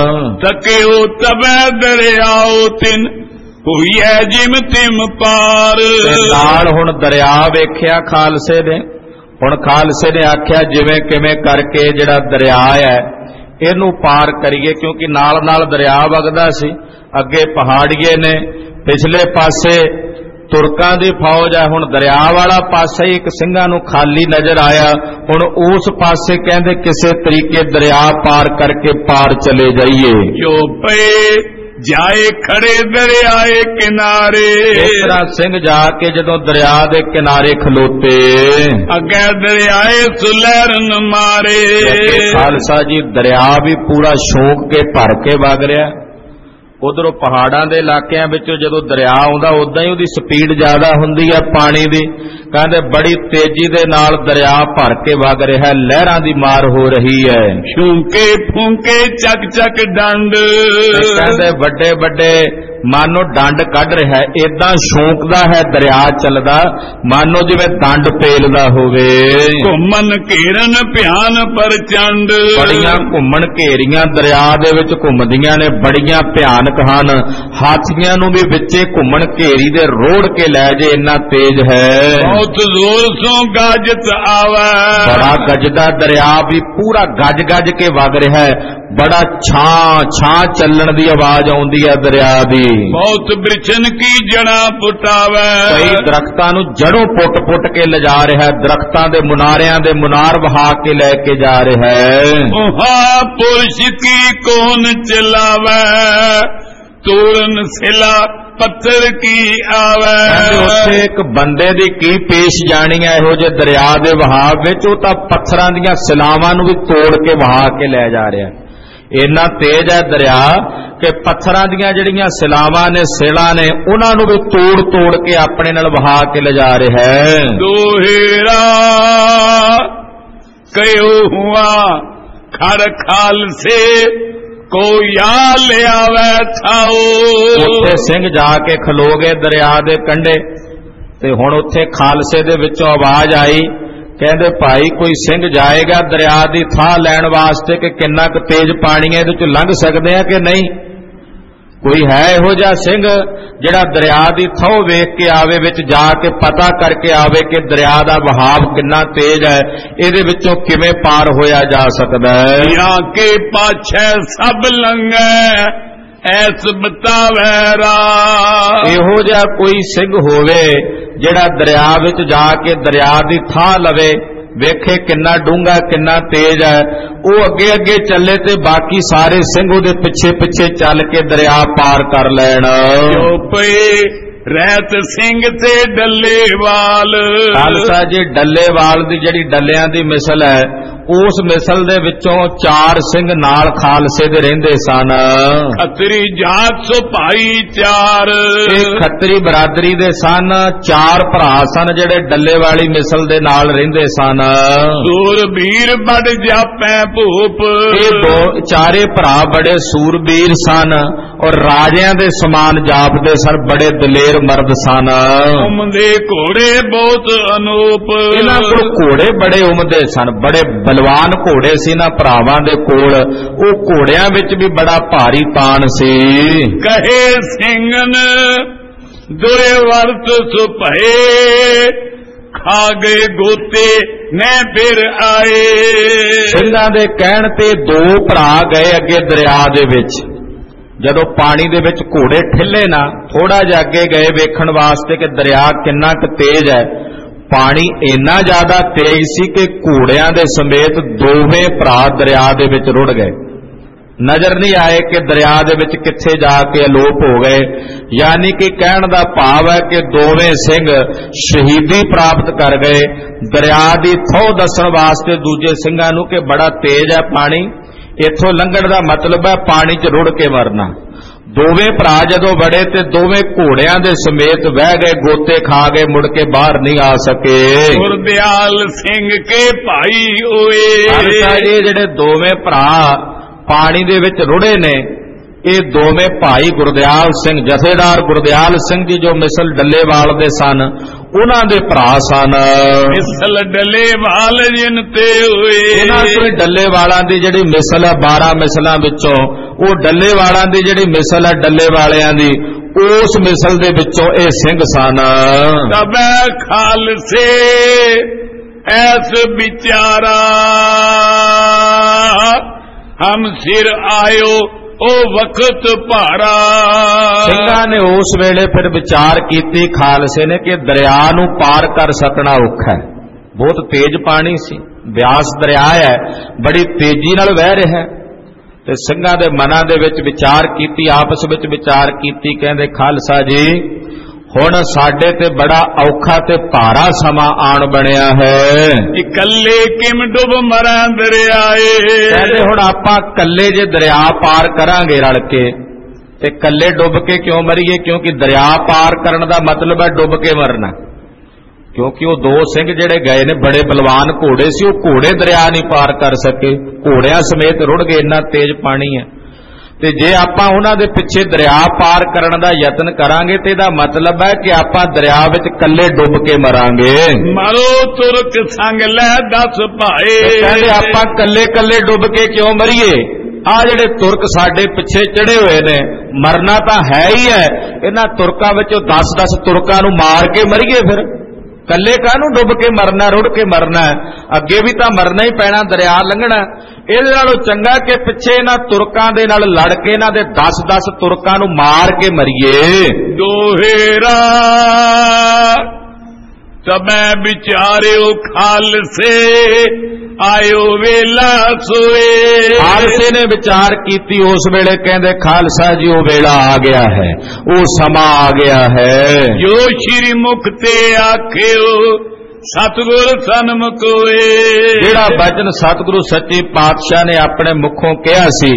ਤਕਿਓ ਤਬੈ ਦਰਿਆਓ ਤਿਨ ਹੋਈ ਹੈ ਜਿਮ ਤਿਮ ਪਾਰ। ਨਾਲ ਹੁਣ ਦਰਿਆ ਵੇਖਿਆ ਖਾਲਸੇ ਨੇ। ਹੁਣ ਖਾਲਸੇ ਨੇ ਆਖਿਆ ਜਿਵੇਂ ਕਿਵੇਂ ਕਰਕੇ ਜਿਹੜਾ ਦਰਿਆ ਹੈ ਇਹਨੂੰ ਪਾਰ ਕਰੀਏ, ਕਿਉਂਕਿ ਨਾਲ ਨਾਲ ਦਰਿਆ ਵਗਦਾ ਸੀ, ਅੱਗੇ ਪਹਾੜੀਏ ਨੇ, ਪਿਛਲੇ ਪਾਸੇ ਤੁਰਕਾਂ ਦੀ ਫੌਜ ਹੈ। ਹੁਣ ਦਰਿਆ ਵਾਲਾ ਪਾਸਾ ਹੀ ਇੱਕ ਸਿੰਘਾਂ ਨੂੰ ਖਾਲੀ ਨਜ਼ਰ ਆਇਆ। ਹੁਣ ਉਸ ਪਾਸੇ ਕਹਿੰਦੇ ਕਿਸੇ ਤਰੀਕੇ ਦਰਿਆ ਪਾਰ ਕਰਕੇ ਪਾਰ ਚਲੇ ਜਾਈਏ। ਜੋ ਪਏ ਜਾਏ ਖੜੇ ਦਰਿਆਏ ਕਿਨਾਰੇ, ਇਸ ਤਰ੍ਹਾਂ ਸਿੰਘ ਜਾ ਕੇ ਜਦੋਂ ਦਰਿਆ ਦੇ ਕਿਨਾਰੇ ਖਲੋਤੇ, ਅੱਗੇ ਦਰਿਆਏ ਸੁਲਹਿਰਨ ਮਾਰੇ। ਖਾਲਸਾ ਜੀ ਦਰਿਆ ਵੀ ਪੂਰਾ ਸ਼ੌਕ ਕੇ ਭਰ ਕੇ ਵਗ ਰਿਹਾ। ਉਧਰੋਂ ਪਹਾੜਾਂ ਦੇ ਇਲਾਕਿਆਂ ਵਿੱਚੋਂ ਜਦੋਂ ਦਰਿਆ ਆਉਂਦਾ ਉਦਾਂ ਹੀ ਉਹਦੀ ਸਪੀਡ ਜ਼ਿਆਦਾ ਹੁੰਦੀ ਹੈ ਪਾਣੀ ਦੀ। ਕਹਿੰਦੇ ਬੜੀ ਤੇਜ਼ੀ ਦੇ ਨਾਲ ਦਰਿਆ ਭਰ ਕੇ ਵਗ ਰਿਹਾ, ਲਹਿਰਾਂ ਦੀ ਮਾਰ ਹੋ ਰਹੀ ਹੈ। ਛੂਕੇ ਫੂਕੇ ਚੱਕ ਚੱਕ ਡੰਡ, ਕਹਿੰਦੇ ਵੱਡੇ ਵੱਡੇ ਮਾਨੋ ਡੰਡ ਕੱਢ ਰਿਹਾ ਹੈ। ਏਦਾਂ ਸ਼ੌਂਕਦਾ ਹੈ ਦਰਿਆ ਚੱਲਦਾ, ਮਾਨੋ ਜਿਵੇਂ ਦੰਡ ਪੇਲਦਾ ਹੋਵੇ। ਘੁੰਮਣ ਘੇਰਨ ਭਿਆਨ ਪ੍ਰਚੰਡ, ਬੜੀਆਂ ਘੁੰਮਣ ਘੇਰੀਆਂ ਦਰਿਆ ਦੇ ਵਿੱਚ ਘੁੰਮਦੀਆਂ ਨੇ, ਬੜੀਆਂ ਭਿਆਨਕ ਹਨ। ਹਾਥੀਆਂ ਨੂੰ ਵੀ ਵਿੱਚੇ ਘੁੰਮਣ ਘੇਰੀ ਦੇ ਰੋੜ ਕੇ ਲੈ ਜੇ, ਇੰਨਾ ਤੇਜ਼ ਹੈ। ਬਹੁਤ ਜ਼ੋਰ ਸੋਂ ਗੱਜਤ ਆਵੈ, ਬੜਾ ਗੱਜਦਾ ਦਰਿਆ ਵੀ ਪੂਰਾ ਗੱਜ ਗੱਜ ਕੇ ਵਗ ਰਿਹਾ ਹੈ। ਬੜਾ ਛਾਂ ਛਾਂ ਚੱਲਣ ਦੀ ਆਵਾਜ਼ ਆਉਂਦੀ ਹੈ ਦਰਿਆ ਦੀ। ਬਹੁਤ ਬ੍ਰਿਛਨ ਕੀ ਜੜਾਂ ਪੁਟਾਵੈ, ਕਈ ਦਰਖਤਾਂ ਨੂੰ ਜੜੋਂ ਪੁੱਟ ਪੁੱਟ ਕੇ ਲਿਜਾ ਰਿਹਾ ਹੈ, ਦਰਖਤਾਂ ਦੇ ਮੁਨਾਰਿਆਂ ਦੇ ਮੁਨਾਰ ਵਹਾ ਕੇ ਲੈ ਕੇ ਜਾ ਰਿਹਾ ਹੈ। ਉਹਾ ਪੁਰਸ਼ ਕੀ ਕੋਨ ਚਲਾਵੈ, ਤੋਰਨ ਸਿਲਾ ਪੱਥਰ ਕੀ ਆਵੈ। ਉੱਥੇ ਇੱਕ ਬੰਦੇ ਦੀ ਕੀ ਪੇਸ਼ ਜਾਣੀ ਹੈ ਇਹੋ ਜਿਹੇ ਦਰਿਆ ਦੇ ਵਹਾਅ ਵਿੱਚ। ਉਹ ਤਾਂ ਪੱਥਰਾਂ ਦੀਆਂ ਸਿਲਾਵਾਂ ਨੂੰ ਵੀ ਤੋੜ ਕੇ ਵਹਾ ਕੇ ਲੈ ਜਾ ਰਿਹਾ। ਇੰਨਾ ਤੇਜ਼ ਹੈ ਦਰਿਆ ਕਿ ਪੱਥਰਾਂ ਦੀਆਂ ਜਿਹੜੀਆਂ ਸਿਲਾਵਾਂ ਨੇ ਸਿਲਾਂ ਨੇ ਉਹਨਾਂ ਨੂੰ ਵੀ ਤੋੜ ਤੋੜ ਕੇ ਆਪਣੇ ਨਾਲ ਵਹਾ ਕੇ ਲਿਜਾ ਰਿਹਾ ਹੈ। ਦੋਹੇਰਾ ਕਯੋ ਹੁਆ ਖੜ ਖਾਲਸੇ ਕੋ ਯਾ ਲਿਆਵੈ ਥਾਓ। ਉੱਥੇ ਸਿੰਘ ਜਾ ਕੇ ਖਲੋ ਗਏ ਦਰਿਆ ਦੇ ਕੰਢੇ ਤੇ ਹੁਣ ਉੱਥੇ ਖਾਲਸੇ ਦੇ ਵਿੱਚੋਂ ਆਵਾਜ਼ ਆਈ, ਕਹਿੰਦੇ ਭਾਈ ਕੋਈ ਸਿੰਘ ਜਾਏਗਾ ਦਰਿਆ ਦੀ ਥਾਂ ਲੈਣ ਵਾਸਤੇ ਕਿ ਕਿੰਨਾ ਕੁ ਤੇਜ਼ ਪਾਣੀ ਹੈ, ਇਹਦੇ ਚੋਂ ਲੰਘ ਸਕਦੇ ਆ ਕਿ ਨਹੀਂ? ਕੋਈ ਹੈ ਇਹੋ ਜਿਹਾ ਸਿੰਘ ਜਿਹੜਾ ਦਰਿਆ ਦੀ ਥਾਂ ਵੇਖ ਕੇ ਆਵੇ, ਵਿੱਚ ਜਾ ਕੇ ਪਤਾ ਕਰਕੇ ਆਵੇ ਕਿ ਦਰਿਆ ਦਾ ਵਹਾਵ ਕਿੰਨਾ ਤੇਜ਼ ਹੈ, ਇਹਦੇ ਵਿੱਚੋਂ ਕਿਵੇਂ ਪਾਰ ਹੋਇਆ ਜਾ ਸਕਦਾ ਹੈ? ਯਾ ਕੇ ਪਾਛੈ ਸਭ ਲੰਘੈ ਐਸ ਬਤਾਵੈ ਰਾਹ। ਇਹੋ ਜਿਹਾ ਕੋਈ ਸਿੰਘ ਹੋਵੇ ਜਿਹੜਾ ਦਰਿਆ ਵਿੱਚ ਜਾ ਕੇ ਦਰਿਆ ਦੀ ਥਾਂ ਲਵੇ, ਵੇਖੇ ਕਿੰਨਾ ਡੂੰਘਾ ਕਿੰਨਾ ਤੇਜ਼ ਹੈ, ਉਹ ਅੱਗੇ ਅੱਗੇ ਚੱਲੇ ਤੇ ਬਾਕੀ ਸਾਰੇ ਸਿੰਘ ਉਹਦੇ ਪਿੱਛੇ ਪਿੱਛੇ ਚੱਲ ਕੇ ਦਰਿਆ ਪਾਰ ਕਰ ਲੈਣ। ਜੋ ਪਏ ਰਹਿਤ ਸਿੰਘ ਤੇ ਡੱਲੇਵਾਲ। ਖਾਲਸਾ ਜੀ ਡੱਲੇਵਾਲ ਦੀ ਜਿਹੜੀ ਡੱਲਿਆਂ ਦੀ ਮਿਸਲ ਹੈ, ਉਸ ਮਿਸਲ ਦੇ ਵਿੱਚੋਂ ਚਾਰ ਸਿੰਘ ਨਾਲ ਖਾਲਸੇ ਦੇ ਰਹਿੰਦੇ ਸਨ। ਖੱਤਰੀ ਜਾਤ ਸੋ ਭਾਈ ਚਾਰ। ਇਹ ਖੱਤਰੀ ਬਰਾਦਰੀ ਦੇ ਸਨ, ਚਾਰ ਭਰਾ ਸਨ ਜਿਹੜੇ ਡੱਲੇਵਾਲੀ ਮਿਸਲ ਦੇ ਨਾਲ ਰਹਿੰਦੇ ਸਨ। ਸੂਰਬੀਰ ਬੜ ਜਾਪੈ ਭੂਪ। ਇਹ ਦੋ ਚਾਰੇ ਭਰਾ ਬੜੇ ਸੂਰਬੀਰ ਸਨ ਔਰ ਰਾਜਿਆਂ ਦੇ ਸਮਾਨ ਜਾਪਦੇ ਸਨ, ਬੜੇ ਦਲੇਰ ਮਰਦ ਸਨ। ਉਮਦੇ ਘੋੜੇ ਬਹੁਤ ਅਨੂਪ। ਇਹਨਾਂ ਕੋਲ ਘੋੜੇ ਬੜੇ ਉਮਦੇ ਸਨ, ਬੜੇ ਬਲਵਾਨ ਘੋੜੇ ਸੀ ਨਾ ਭਰਾਵਾਂ ਦੇ ਕੋਲ। ਉਹ ਘੋੜਿਆਂ ਵਿੱਚ ਵੀ ਬੜਾ ਭਾਰੀ ਤਾਣ ਸੀ। ਕਹੇ ਸਿੰਘਨ ਦੁਰੇ ਵਰਤ ਸੁਭਏ ਖਾ ਗਏ ਗੋਤੇ ਨੇ ਫਿਰ ਆਏ। ਸਿੰਘਾਂ ਦੇ ਕਹਿਣ ਤੇ ਦੋ ਭਰਾ ਗਏ ਅੱਗੇ ਦਰਿਆ ਦੇ ਵਿੱਚ। ਜਦੋਂ ਪਾਣੀ ਦੇ ਵਿੱਚ ਘੋੜੇ ਠਿੱਲੇ ਨਾ ਥੋੜਾ ਜਿਹਾ ਅੱਗੇ ਗਏ ਵੇਖਣ ਵਾਸਤੇ ਕਿ ਦਰਿਆ ਕਿੰਨਾ ਕੁ ਤੇਜ਼ ਹੈ, ਪਾਣੀ ਇੰਨਾ ਜ਼ਿਆਦਾ ਤੇਜ਼ ਸੀ ਕਿ ਘੋੜਿਆਂ ਦੇ ਸਮੇਤ ਦੋਵੇਂ ਭਰਾ ਦਰਿਆ ਦੇ ਵਿੱਚ ਰੁੜ ਗਏ। ਨਜ਼ਰ ਨਹੀਂ ਆਏ ਕਿ ਦਰਿਆ ਦੇ ਵਿੱਚ ਕਿੱਥੇ ਜਾ ਕੇ ਅਲੋਪ ਹੋ ਗਏ। ਯਾਨੀ ਕਿ ਕਹਿਣ ਦਾ ਭਾਵ ਹੈ ਕਿ ਦੋਵੇਂ ਸਿੰਘ ਸ਼ਹੀਦੀ ਪ੍ਰਾਪਤ ਕਰ ਗਏ। ਦਰਿਆ ਦੀ ਥੋ ਦੱਸਣ ਵਾਸਤੇ ਦੂਜੇ ਸਿੰਘਾਂ ਨੂੰ ਕਿ ਬੜਾ ਤੇਜ਼ ਹੈ ਪਾਣੀ, ਇੱਥੋਂ ਲੰਘਣ ਦਾ ਮਤਲਬ ਹੈ ਪਾਣੀ 'ਚ ਰੁੜ ਕੇ ਮਰਨਾ। ਦੋਵੇਂ ਭਰਾ ਜਦੋਂ ਵੜੇ ਤੇ ਦੋਵੇਂ ਘੋੜਿਆਂ ਦੇ ਸਮੇਤ ਵਹਿ ਗਏ, ਗੋਤੇ ਖਾ ਗਏ, ਮੁੜ ਕੇ ਬਾਹਰ ਨਹੀਂ ਆ ਸਕੇ। ਗੁਰਦਿਆਲ ਸਿੰਘ ਕੇ ਭਾਈ ਹੋਏ। ਇਹ ਜਿਹੜੇ ਦੋਵੇਂ ਭਰਾ ਪਾਣੀ ਦੇ ਵਿੱਚ ਰੁੜੇ ਨੇ, ਇਹ ਦੋਵੇਂ ਭਾਈ ਗੁਰਦਿਆਲ ਸਿੰਘ, ਜਥੇਦਾਰ ਗੁਰਦਿਆਲ ਸਿੰਘ ਜੀ ਜੋ ਮਿਸਲ ਡੱਲੇਵਾਲ ਦੇ ਸਨ, ਉਹਨਾਂ ਦੇ ਭਰਾ ਸਨ। ਮਿਸਲ ਡੱਲੇਵਾਲ ਜਿਨ ਤੇ ਹੋਏ। ਇਹਨਾਂ ਤੋਂ ਡੱਲੇਵਾਲਾਂ ਦੀ ਜਿਹੜੀ ਮਿਸਲ ਹੈ ਬਾਰਾਂ ਮਿਸਲਾਂ ਵਿੱਚੋਂ, ਉਹ ਡੱਲੇਵਾਲਾਂ ਦੀ ਜਿਹੜੀ ਮਿਸਲ ਹੈ ਡੱਲੇ ਵਾਲਿਆਂ ਦੀ, ਉਸ ਮਿਸਲ ਦੇ ਵਿੱਚੋਂ ਇਹ ਸਿੰਘ ਸਨ। ਤਬੈ ਖਾਲਸੇ ਐਸ ਵਿਚਾਰਾ ਹਮ ਸਿਰ ਆਇਓ ਉਹ ਵਕਤ ਭਾਰਾ। ਸਿੰਘਾਂ ਨੇ ਉਸ ਵੇਲੇ ਫਿਰ ਵਿਚਾਰ ਕੀਤੀ ਖਾਲਸੇ ਨੇ ਕਿ ਦਰਿਆ ਨੂੰ ਪਾਰ ਕਰ ਸਕਣਾ ਔਖਾ ਹੈ, ਬਹੁਤ ਤੇਜ਼ ਪਾਣੀ ਸੀ, ਬਿਆਸ ਦਰਿਆ ਹੈ, ਬੜੀ ਤੇਜ਼ੀ ਨਾਲ ਵਹਿ ਰਿਹਾ ਹੈ। ਤੇ ਸਿੰਘਾਂ ਦੇ ਮਨਾਂ ਦੇ ਵਿੱਚ ਵਿਚਾਰ ਕੀਤੀ, ਆਪਸ ਵਿੱਚ ਵਿਚਾਰ ਕੀਤੀ, ਕਹਿੰਦੇ ਖਾਲਸਾ ਜੀ ਹੁਣ ਸਾਡੇ ਤੇ ਬੜਾ ਔਖਾ ਤੇ ਭਾਰਾ ਸਮਾਂ ਆਣ ਬਣਿਆ ਹੈ। ਇਕੱਲੇ ਕਿਮ ਡੁੱਬ ਮਰਾਂ ਦਰਿਆਏ। ਕਹਿੰਦੇ ਹੁਣ ਆਪਾਂ ਇਕੱਲੇ ਜੇ ਦਰਿਆ ਪਾਰ ਕਰਾਂਗੇ ਰਲ ਕੇ, ਤੇ ਇਕੱਲੇ ਡੁੱਬ ਕੇ ਕਿਉਂ ਮਰੀਏ? ਕਿਉਂਕਿ ਦਰਿਆ ਪਾਰ ਕਰਨ ਦਾ ਮਤਲਬ ਹੈ ਡੁੱਬ ਕੇ ਮਰਨਾ। ਕਿਉਂਕਿ ਉਹ ਦੋ ਸਿੰਘ ਜਿਹੜੇ ਗਏ ਨੇ ਬੜੇ ਬਲਵਾਨ ਘੋੜੇ ਸੀ, ਉਹ ਘੋੜੇ ਦਰਿਆ ਨਹੀਂ ਪਾਰ ਕਰ ਸਕੇ, ਘੋੜਿਆਂ ਸਮੇਤ ਰੁੜ ਗਏ, ਇੰਨਾ ਤੇਜ਼ ਪਾਣੀ ਹੈ। ਤੇ ਜੇ ਆਪਾਂ ਉਹਨਾਂ ਦੇ ਪਿੱਛੇ ਦਰਿਆ ਪਾਰ ਕਰਨ ਦਾ ਯਤਨ ਕਰਾਂਗੇ ਤੇ ਇਹਦਾ ਮਤਲਬ ਹੈ ਕਿ ਆਪਾਂ ਦਰਿਆ ਵਿੱਚ ਇਕੱਲੇ ਡੁੱਬ ਕੇ ਮਰਾਂਗੇ। ਮਰੋ ਤੁਰਕ ਸੰਗ ਲੈ ਦਸ ਭਾਏ। ਕਹਿੰਦੇ ਆਪਾਂ ਇਕੱਲੇ ਇਕੱਲੇ ਡੁੱਬ ਕੇ ਕਿਉਂ ਮਰੀਏ? ਆ ਜਿਹੜੇ ਤੁਰਕ ਸਾਡੇ ਪਿੱਛੇ ਚੜੇ ਹੋਏ ਨੇ, ਮਰਨਾ ਤਾਂ ਹੈ ਹੀ ਹੈ, ਇਹਨਾਂ ਤੁਰਕਾਂ ਵਿੱਚੋਂ ਦਸ ਦਸ ਤੁਰਕਾਂ ਨੂੰ ਮਾਰ ਕੇ ਮਰੀਏ। ਫਿਰ ਕੱਲੇ ਕਾਹਨੂੰ ਡੁੱਬ ਕੇ ਮਰਨਾ, ਰੁੜ ਕੇ ਮਰਨਾ, ਅੱਗੇ ਵੀ ਤਾਂ ਮਰਨਾ ਹੀ ਪੈਣਾ, ਦਰਿਆ ਲੰਘਣਾ। ਇਹਦੇ ਨਾਲੋਂ ਚੰਗਾ ਕਿ ਪਿੱਛੇ ਇਹਨਾਂ ਤੁਰਕਾਂ ਦੇ ਨਾਲ ਲੜ ਕੇ ਇਹਨਾਂ ਦੇ ਦਸ ਦਸ ਤੁਰਕਾਂ ਨੂੰ ਮਾਰ ਕੇ ਮਰੀਏ। ਦੋਹੇਰਾ ਤਬੈ ਵਿਚਾਰਿਓ ਖਾਲਸੇ ਆਇਓ ਵੇਲਾ ਸੋਏ। ਖਾਲਸੇ ਨੇ ਵਿਚਾਰ ਕੀਤੀ ਉਸ ਵੇਲੇ, ਕਹਿੰਦੇ ਖਾਲਸਾ ਜੀ ਉਹ ਵੇਲਾ ਆ ਗਿਆ ਹੈ, ਉਹ ਸਮਾਂ ਆ ਗਿਆ ਹੈ। ਜੋ ਸ਼੍ਰੀ ਮੁਖ ਤੇ ਆਖਿਓ ਸਤਿਗੁਰ ਸਨਮੁਖ ਹੋਏ। ਜਿਹੜਾ ਬਚਨ ਸਤਿਗੁਰੂ ਸੱਚੇ ਪਾਤਸ਼ਾਹ ਨੇ ਆਪਣੇ ਮੁਖੋਂ ਕਿਹਾ ਸੀ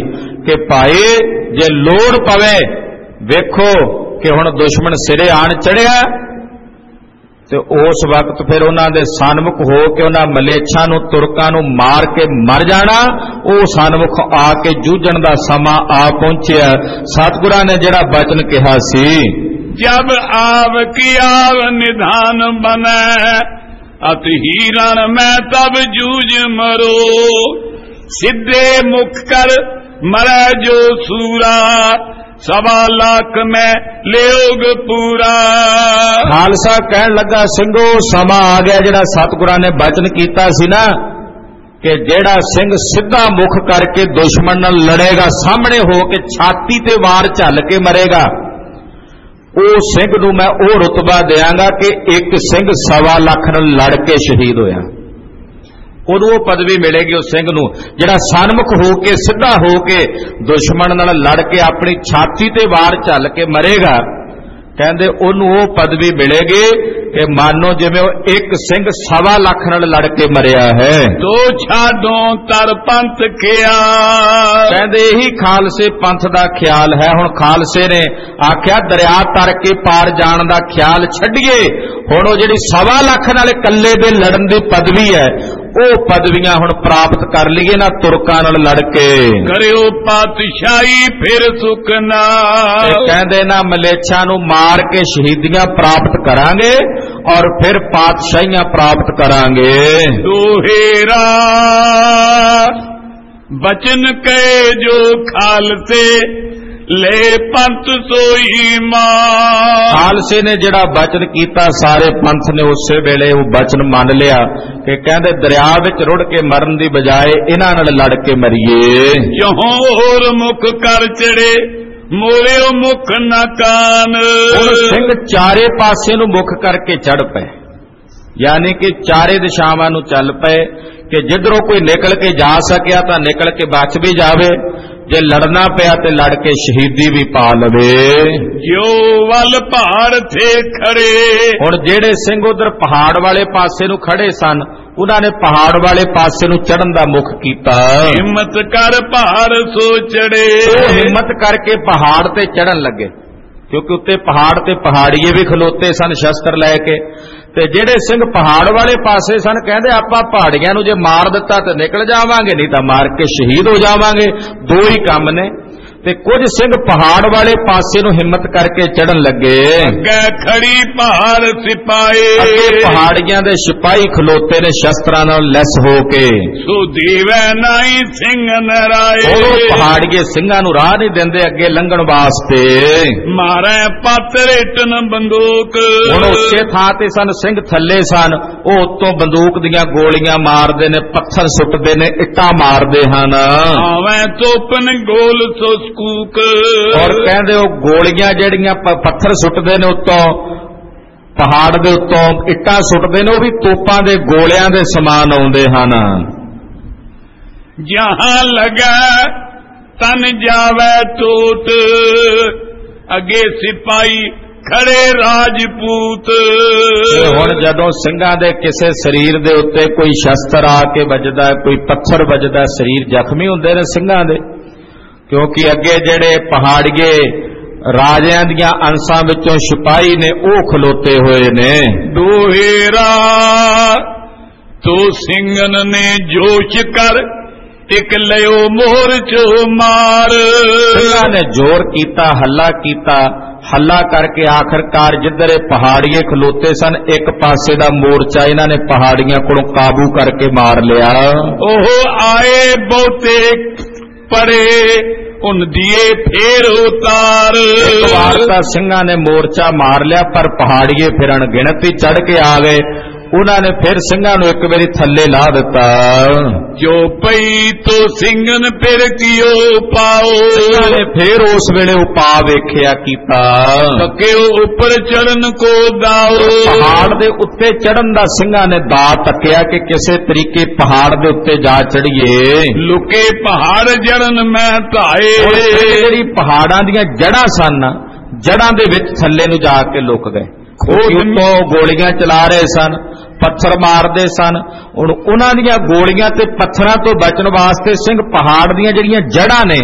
ਕੇ ਪਾਏ। ਜੇ ਲੋੜ ਪਵੇ ਵੇਖੋ ਕਿ ਹੁਣ ਦੁਸ਼ਮਣ ਸਿਰੇ ਆਣ ਚੜਿਆ ਤੇ ਉਸ ਵਕਤ ਫਿਰ ਉਹਨਾਂ ਦੇ ਸਨਮੁਖ ਹੋ ਕੇ ਉਹਨਾਂ ਮਲੇਛਾਂ ਨੂੰ ਤੁਰਕਾਂ ਨੂੰ ਮਾਰ ਕੇ ਮਰ ਜਾਣਾ। ਉਹ ਸਨਮੁਖ ਆ ਕੇ ਜੂਝਣ ਦਾ ਸਮਾਂ ਆ ਪਹੁੰਚਿਆ। ਸਤਿਗੁਰਾਂ ਨੇ ਜਿਹੜਾ ਬਚਨ ਕਿਹਾ ਸੀ, ਜਬ ਆਵ ਕੀ ਆਵ ਨਿਧਾਨ ਬਨੈ ਅਤ ਹੀਰਨ ਮੈਂ ਤਬ ਜੂਝ ਮਰੋ ਸਿੱਧੇ ਮੁਖ ਕਰ ਮਰੈ ਜੋ ਸੂਰਾ ਸਵਾ ਲੱਖ ਮੈਂ ਲਿਓਗ ਪੂਰਾ। ਖਾਲਸਾ ਕਹਿਣ ਲੱਗਾ, ਸਿੰਘੋ ਸਮਾਂ ਆ ਗਿਆ ਜਿਹੜਾ ਸਤਿਗੁਰਾਂ ਨੇ ਬਚਨ ਕੀਤਾ ਸੀ ਨਾ ਕਿ ਜਿਹੜਾ ਸਿੰਘ ਸਿੱਧਾ ਮੁਖ ਕਰਕੇ ਦੁਸ਼ਮਣ ਨਾਲ ਲੜੇਗਾ, ਸਾਹਮਣੇ ਹੋ ਕੇ ਛਾਤੀ ਤੇ ਵਾਰ ਝੱਲ ਕੇ ਮਰੇਗਾ, ਉਹ ਸਿੰਘ ਨੂੰ ਮੈਂ ਉਹ ਰੁਤਬਾ ਦਿਆਂਗਾ ਕਿ ਇੱਕ ਸਿੰਘ ਸਵਾ ਲੱਖ ਨਾਲ ਲੜ ਕੇ ਸ਼ਹੀਦ ਹੋਇਆ। ਉਦੋਂ ਉਹ ਪਦਵੀ ਮਿਲੇਗੀ ਉਸ ਸਿੰਘ ਨੂੰ ਜਿਹੜਾ ਸਨਮੁਖ ਹੋ ਕੇ ਸਿੱਧਾ ਹੋ ਕੇ ਦੁਸ਼ਮਣ ਨਾਲ ਲੜ ਕੇ ਆਪਣੀ ਛਾਤੀ ਤੇ ਵਾਰ ਝੱਲ ਕੇ ਮਰੇਗਾ। ਕਹਿੰਦੇ ਉਹਨੂੰ ਉਹ ਪਦਵੀ ਮਿਲੇਗੀ ਕਿ ਮਾਨੋ ਜਿਵੇਂ ਉਹ ਇੱਕ ਸਿੰਘ ਸਵਾ ਲੱਖ ਨਾਲ ਲੜ ਕੇ ਮਰਿਆ ਹੈ। ਤੋ ਛਾਡੋਂ ਤਰ ਪੰਥ ਕਿਆ। ਕਹਿੰਦੇ ਇਹੀ ਖਾਲਸੇ ਪੰਥ ਦਾ ਖਿਆਲ ਹੈ। ਹੁਣ ਖਾਲਸੇ ਨੇ ਆਖਿਆ ਦਰਿਆ ਤਰ ਕੇ ਪਾਰ ਜਾਣ ਦਾ ਖਿਆਲ ਛੱਡੀਏ। ਹੁਣ ਉਹ ਜਿਹੜੀ ਸਵਾ ਲੱਖ ਨਾਲ ਇਕੱਲੇ ਦੇ ਲੜਨ ਦੀ ਪਦਵੀ ਹੈ ਉਹ ਪਦਵੀਆਂ ਹੁਣ ਪ੍ਰਾਪਤ ਕਰ ਲਈਏ ਨਾ ਤੁਰਕਾਂ ਨਾਲ ਲੜ ਕੇ। ਕਰਿਓ ਪਾਤਸ਼ਾਹੀ ਫਿਰ ਸੁਖ ਨਾ। ਕਹਿੰਦੇ ਨਾ ਮਲੇਛਾਂ ਨੂੰ ਮਾਰ ਕੇ ਸ਼ਹੀਦੀਆਂ ਪ੍ਰਾਪਤ ਕਰਾਂਗੇ ਔਰ ਫਿਰ ਪਾਤਸ਼ਾਹੀਆਂ ਪ੍ਰਾਪਤ ਕਰਾਂਗੇ। ਦੋਹੇਰਾ ਬਚਨ ਕਹੇ ਜੋ ਖਾਲਸੇ ਲੈ ਪੰਥ ਸੋਈ ਮਾਂ। ਖਾਲਸੇ ਨੇ ਜਿਹੜਾ ਬਚਨ ਕੀਤਾ ਸਾਰੇ ਪੰਥ ਨੇ ਉਸੇ ਵੇਲੇ ਉਹ ਬਚਨ ਮੰਨ ਲਿਆ ਕਿ ਕਹਿੰਦੇ ਦਰਿਆ ਵਿੱਚ ਰੁੜ ਕੇ ਮਰਨ ਦੀ ਬਜਾਏ ਇਹਨਾਂ ਨਾਲ ਲੜ ਕੇ ਮਰੀਏ। ਜਹੋਂ ਹੋਰ ਮੁਖ ਕਰ ਚੜੇ ਮੋਰਿਓ ਮੁਖ ਨਾ ਕਾਨ। ਉਹ ਸਿੰਘ ਚਾਰੇ ਪਾਸੇ ਨੂੰ ਮੁਖ ਕਰਕੇ ਚੜ ਪਏ, ਯਾਨੀ ਕਿ ਚਾਰੇ ਦਿਸ਼ਾਵਾਂ ਨੂੰ ਚੱਲ ਪਏ ਕਿ ਜਿੱਧਰੋਂ ਕੋਈ ਨਿਕਲ ਕੇ ਜਾ ਸਕਿਆ ਤਾਂ ਨਿਕਲ ਕੇ ਬਚ ਵੀ ਜਾਵੇ, ਜੇ ਲੜਨਾ ਪਿਆ ਤੇ ਲੜ ਕੇ ਸ਼ਹੀਦੀ ਵੀ ਪਾ ਲਵੇ। ਜੋ ਵੱਲ ਪਹਾੜ ਥੇ ਖੜੇ। ਹੁਣ ਜਿਹੜੇ ਸਿੰਘ ਉਧਰ ਪਹਾੜ ਵਾਲੇ ਪਾਸੇ ਨੂੰ ਖੜੇ ਸਨ ਉਹਨਾਂ ਨੇ ਪਹਾੜ ਵਾਲੇ ਪਾਸੇ ਨੂੰ ਚੜਨ ਦਾ ਮੁਖ ਕੀਤਾ। ਹਿੰਮਤ ਕਰ ਪਹਾੜ ਸੋ ਚੜੇ। ਉਹ ਹਿੰਮਤ ਕਰਕੇ ਪਹਾੜ ਤੇ ਚੜਨ ਲੱਗੇ ਕਿਉਂਕਿ ਉੱਤੇ ਪਹਾੜ ਤੇ ਪਹਾੜੀਏ ਵੀ ਖਲੋਤੇ ਸਨ ਸ਼ਸਤਰ ਲੈ ਕੇ। ਤੇ ਜਿਹੜੇ ਸਿੰਘ ਪਹਾੜ ਵਾਲੇ ਪਾਸੇ ਸਨ ਕਹਿੰਦੇ ਆਪਾਂ ਪਹਾੜੀਆਂ ਨੂੰ ਜੇ ਮਾਰ ਦਿੱਤਾ ਤੇ ਨਿਕਲ ਜਾਵਾਂਗੇ, ਨਹੀਂ ਤਾਂ ਮਾਰ ਕੇ ਸ਼ਹੀਦ ਹੋ ਜਾਵਾਂਗੇ। ਦੋ ਹੀ ਕੰਮ ਨੇ। ਤੇ ਕੁਝ ਸਿੰਘ ਪਹਾੜ ਵਾਲੇ ਪਾਸੇ ਨੂੰ ਹਿੰਮਤ ਕਰਕੇ ਚੜਨ ਲੱਗੇ। ਅੱਗੇ ਖੜੀ ਪਹਾੜ ਸਿਪਾਹੀ। ਅੱਗੇ ਪਹਾੜੀਆਂ ਦੇ ਸਿਪਾਹੀ ਖਲੋਤੇ ਨੇ ਸ਼ਸਤਰਾਂ ਨਾਲ ਲੈਸ ਹੋ ਕੇ। ਸੋ ਦੀਵੈ ਨਾਈ ਸਿੰਘ ਨਰਾਏ। ਉਹ ਪਹਾੜੀਏ ਸਿੰਘਾਂ ਨੂੰ ਰਾਹ ਨਹੀਂ ਦਿੰਦੇ ਅੱਗੇ ਲੰਘਣ ਵਾਸਤੇ। ਮਾਰੇ ਪਾਤਰੇ ਟਨ ਬੰਦੂਕ। ਹੁਣ ਉੱਚੇ ਥਾਂ ਤੇ ਸਨ ਸਿੰਘ ਥੱਲੇ ਸਨ, ਉਹ ਉੱਤੋਂ ਬੰਦੂਕ ਦੀਆਂ ਗੋਲੀਆਂ ਮਾਰਦੇ ਨੇ, ਪੱਥਰ ਸੁੱਟਦੇ ਨੇ, ਇੱਟਾਂ ਮਾਰਦੇ ਹਨ। ਆਵੇਂ ਤੋਪਨ ਗੋਲ ਸੋ ਸਕੂਕ। ਔਰ ਕਹਿੰਦੇ ਉਹ ਗੋਲੀਆਂ ਜਿਹੜੀਆਂ ਪੱਥਰ ਸੁੱਟਦੇ ਨੇ ਉੱਤੋਂ ਪਹਾੜ ਦੇ ਉੱਤੋਂ ਇੱਟਾਂ ਸੁੱਟਦੇ ਨੇ ਉਹ ਵੀ ਤੋਪਾਂ ਦੇ ਗੋਲਿਆਂ ਦੇ ਸਮਾਨ ਆਉਂਦੇ ਹਨ। ਜਹਾਂ ਲਗਾ ਤਨ ਜਾਵੇ ਟੋਟ ਅੱਗੇ ਸਿਪਾਹੀ ਖੜੇ ਰਾਜਪੂਤ। ਹੁਣ ਜਦੋਂ ਸਿੰਘਾਂ ਦੇ ਕਿਸੇ ਸਰੀਰ ਦੇ ਉੱਤੇ ਕੋਈ ਸ਼ਸਤਰ ਆ ਕੇ ਵੱਜਦਾ, ਕੋਈ ਪੱਥਰ ਵੱਜਦਾ, ਸਰੀਰ ਜ਼ਖਮੀ ਹੁੰਦੇ ਨੇ ਸਿੰਘਾਂ ਦੇ, ਕਿਉਂਕਿ ਅੱਗੇ ਜਿਹੜੇ ਪਹਾੜੀਏ ਰਾਜਿਆਂ ਦੀਆਂ ਅੰਸਾਂ ਵਿੱਚੋਂ ਸਿਪਾਹੀ ਨੇ ਉਹ ਖਲੋਤੇ ਹੋਏ ਨੇ। ਦੋਹੇਰਾ ਤੋ ਸਿੰਘਨ ਨੇ ਜੋਸ਼ ਕਰ ਟਿਕ ਲਿਓ ਮੋਹਰ ਚੋ ਮਾਰ। ਸਿੰਘਾਂ ਨੇ ਜ਼ੋਰ ਕੀਤਾ, ਹੱਲਾ ਕੀਤਾ, ਹੱਲਾ ਕਰਕੇ ਆਖਰਕਾਰ ਜਿੱਧਰ ਇਹ ਪਹਾੜੀਏ ਖਲੋਤੇ ਸਨ ਇੱਕ ਪਾਸੇ ਦਾ ਮੋਰਚਾ ਇਹਨਾਂ ਨੇ ਪਹਾੜੀਆਂ ਕੋਲੋਂ ਕਾਬੂ ਕਰਕੇ ਮਾਰ ਲਿਆ। ਉਹ ਆਏ ਬਹੁਤੇ ਪਰੇ ਉਨ ਦੀਏ ਫੇਰ ਉਤਾਰ। ਇੱਕ ਵਾਰ ਤਾਂ ਸਿੰਘਾਂ ਨੇ ਮੋਰਚਾ ਮਾਰ ਲਿਆ ਪਰ ਪਹਾੜੀਏ ਫਿਰ ਅਣਗਿਣਤ ਹੀ ਚੜ ਕੇ ਆ ਗਏ। ਉਹਨਾਂ ਨੇ ਫਿਰ ਸਿੰਘਾਂ ਨੂੰ ਇੱਕ ਵਾਰੀ ਥੱਲੇ ਲਾ ਦਿੱਤਾ। ਜੋ ਪਈ ਤੋ ਸਿੰਘਨ ਫਿਰ ਕਿਉ ਪਾਓ। ਸਿੰਘਾਂ ਨੇ ਫਿਰ ਉਸ ਵੇਲੇ ਉਪਾਅ ਵੇਖਿਆ ਕੀਤਾ। ਤੱਕਿਓ ਉੱਪਰ ਚੜਨ ਕੋ ਦਾਓ। ਪਹਾੜ ਦੇ ਉੱਤੇ ਚੜਨ ਦਾ ਸਿੰਘਾਂ ਨੇ ਦਾ ਤੱਕਿਆ ਕਿ ਕਿਸੇ ਤਰੀਕੇ ਪਹਾੜ ਦੇ ਉੱਤੇ ਜਾ ਚੜੀਏ। ਲੁਕੇ ਪਹਾੜ ਜੜਨ ਮੈਂ ਧਾਏ। ਜਿਹੜੀ ਪਹਾੜਾਂ ਦੀਆਂ ਜੜਾਂ ਸਨ, ਜੜਾਂ ਦੇ ਵਿੱਚ ਥੱਲੇ ਨੂੰ ਜਾ ਕੇ ਲੁਕ ਗਏ। ਉੱਤੋਂ ਗੋਲੀਆਂ ਚਲਾ ਰਹੇ ਸਨ, ਪੱਥਰ ਮਾਰਦੇ ਸਨ। ਹੁਣ ਉਹਨਾਂ ਦੀਆਂ ਗੋਲੀਆਂ ਤੇ ਪੱਥਰਾਂ ਤੋਂ ਬਚਣ ਵਾਸਤੇ ਸਿੰਘ ਪਹਾੜ ਦੀਆਂ ਜਿਹੜੀਆਂ ਜੜਾਂ ਨੇ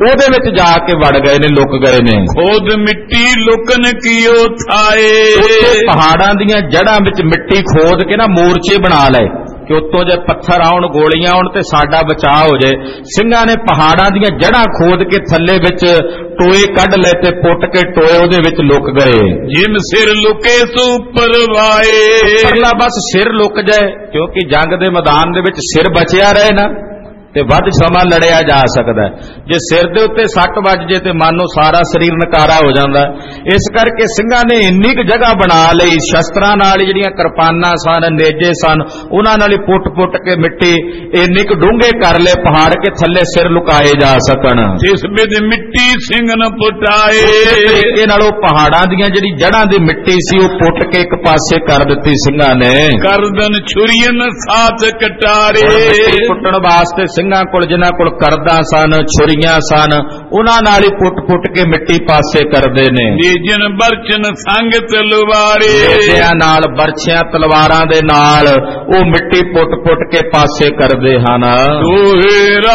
ਉਹਦੇ ਵਿੱਚ ਜਾ ਕੇ ਵੜ ਗਏ ਨੇ, ਲੁਕ ਗਏ ਨੇ। ਖੋਦ ਮਿੱਟੀ ਲੁਕਨ ਕੀਓ ਥਾਏ, ਉੱਥੇ ਪਹਾੜਾਂ ਦੀਆਂ ਜੜ੍ਹਾਂ ਵਿੱਚ ਮਿੱਟੀ ਖੋਦ ਕੇ ਨਾ ਮੋਰਚੇ ਬਣਾ ਲਏ ਕਿ ਉੱਤੋਂ ਜੇ ਪੱਥਰ ਆਉਣ, ਗੋਲੀਆਂ ਆਉਣ ਤੇ ਸਾਡਾ ਬਚਾਅ ਹੋ ਜਾਏ। ਸਿੰਘਾਂ ਨੇ ਪਹਾੜਾਂ ਦੀਆਂ ਜੜ੍ਹਾਂ ਖੋਦ ਕੇ ਥੱਲੇ ਵਿੱਚ ਟੋਏ ਕੱਢ ਲਏ ਤੇ ਪੁੱਟ ਕੇ ਟੋਏ ਉਹਦੇ ਵਿੱਚ ਲੁਕ ਗਏ। ਜਿਮ ਸਿਰ ਲੁਕੇ ਸੋ ਪਰਵਾਏ, ਅਗਲਾ ਬਸ ਸਿਰ ਲੁਕ ਜਾਏ, ਕਿਉਂਕਿ ਜੰਗ ਦੇ ਮੈਦਾਨ ਦੇ ਵਿੱਚ ਸਿਰ ਬਚਿਆ ਰਹੇ ਨਾ ਤੇ ਵੱਧ ਸਮਾਂ ਲੜਿਆ ਜਾ ਸਕਦਾ। ਜੇ ਸਿਰ ਦੇ ਉੱਤੇ ਸੱਟ ਵੱਜ ਜੇ ਤੇ ਮਾਨੋ ਸਾਰਾ ਸਰੀਰ ਨਕਾਰਾ ਹੋ ਜਾਂਦਾ। ਇਸ ਕਰਕੇ ਸਿੰਘਾਂ ਨੇ ਇੰਨੀ ਕੁ ਜਗ੍ਹਾ ਬਣਾ ਲਈ, ਸ਼ਸਤਰਾਂ ਨਾਲ ਜਿਹੜੀਆਂ ਕਿਰਪਾਨਾਂ ਸਨ, ਨੇਜੇ ਸਨ, ਉਹਨਾਂ ਨਾਲ ਹੀ ਪੁੱਟ-ਪੁੱਟ ਕੇ ਮਿੱਟੀ ਇੰਨੀ ਕੁ ਡੂੰਘੇ ਕਰ ਲਏ ਪਹਾੜ ਕੇ ਥੱਲੇ ਸਿਰ ਲੁਕਾਏ ਜਾ ਸਕਣ। ਜਿਸ ਵਿੱਚ ਮਿੱਟੀ ਸਿੰਘ ਨ ਪੁਟਾਏ, ਤਰੀਕੇ ਨਾਲ ਉਹ ਪਹਾੜਾਂ ਦੀਆਂ ਜਿਹੜੀ ਜੜ੍ਹਾਂ ਦੀ ਮਿੱਟੀ ਸੀ ਉਹ ਪੁੱਟ ਕੇ ਇੱਕ ਪਾਸੇ ਕਰ ਦਿੱਤੀ ਸਿੰਘਾਂ ਨੇ। ਕਰਦਨ ਛੁਰੀਨ ਸਾਥ ਕਟਾਰੇ, ਪੁੱਟਣ ਵਾਸਤੇ ਸਿੰਘਾਂ ਕੋਲ ਜਿਨ੍ਹਾਂ ਕੋਲ ਕਰਦਾਂ ਸਨ, ਛੁਰੀਆਂ ਸਨ, ਉਹਨਾਂ ਨਾਲ ਹੀ ਪੁੱਟ-ਪੁੱਟ ਕੇ ਮਿੱਟੀ ਪਾਸੇ ਕਰਦੇ ਨੇ। ਨੇਜਨ ਬਰਛਨ ਸੰਗ ਤਲਵਾਰੇ, ਨੇਜਿਆਂ ਨਾਲ, ਬਰਛਿਆਂ, ਤਲਵਾਰਾਂ ਦੇ ਨਾਲ ਉਹ ਮਿੱਟੀ ਪੁੱਟ-ਪੁੱਟ ਕੇ ਪਾਸੇ ਕਰਦੇ ਹਨ। ਦੋਹਰਾ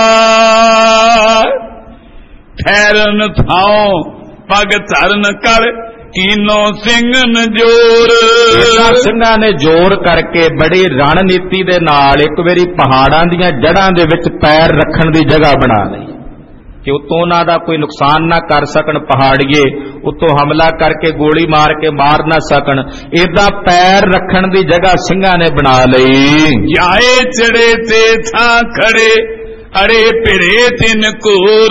ਠਹਿਰਨ ਥਾਉ ਪਗ ਧਰਨ ਕਰ ਕੀਨੋ ਸਿੰਘ ਨਜੋਰ, ਸਿੰਘਾਂ ਨੇ ਜ਼ੋਰ ਕਰਕੇ ਬੜੀ ਰਣਨੀਤੀ ਦੇ ਨਾਲ ਇੱਕ ਵਾਰੀ ਪਹਾੜਾਂ ਦੀਆਂ ਜੜ੍ਹਾਂ ਦੇ ਵਿੱਚ ਪੈਰ ਰੱਖਣ ਦੀ ਜਗ੍ਹਾ ਬਣਾ ਲਈ ਕਿ ਉਤੋਂ ਉਹਨਾਂ ਦਾ ਕੋਈ ਨੁਕਸਾਨ ਨਾ ਕਰ ਸਕਣ, ਪਹਾੜੀਏ ਉਤੋਂ ਹਮਲਾ ਕਰਕੇ ਗੋਲੀ ਮਾਰ ਕੇ ਮਾਰ ਨਾ ਸਕਣ। ਏਦਾਂ ਪੈਰ ਰੱਖਣ ਦੀ ਜਗ੍ਹਾ ਸਿੰਘਾਂ ਨੇ ਬਣਾ ਲਈ। ਜਾਏ ਚੜੇ ਤੇ ਥਾਂ ਖੜੇ ਅਰੇ ਭਿੜੇ ਤਿੰਨ ਘੋਰ,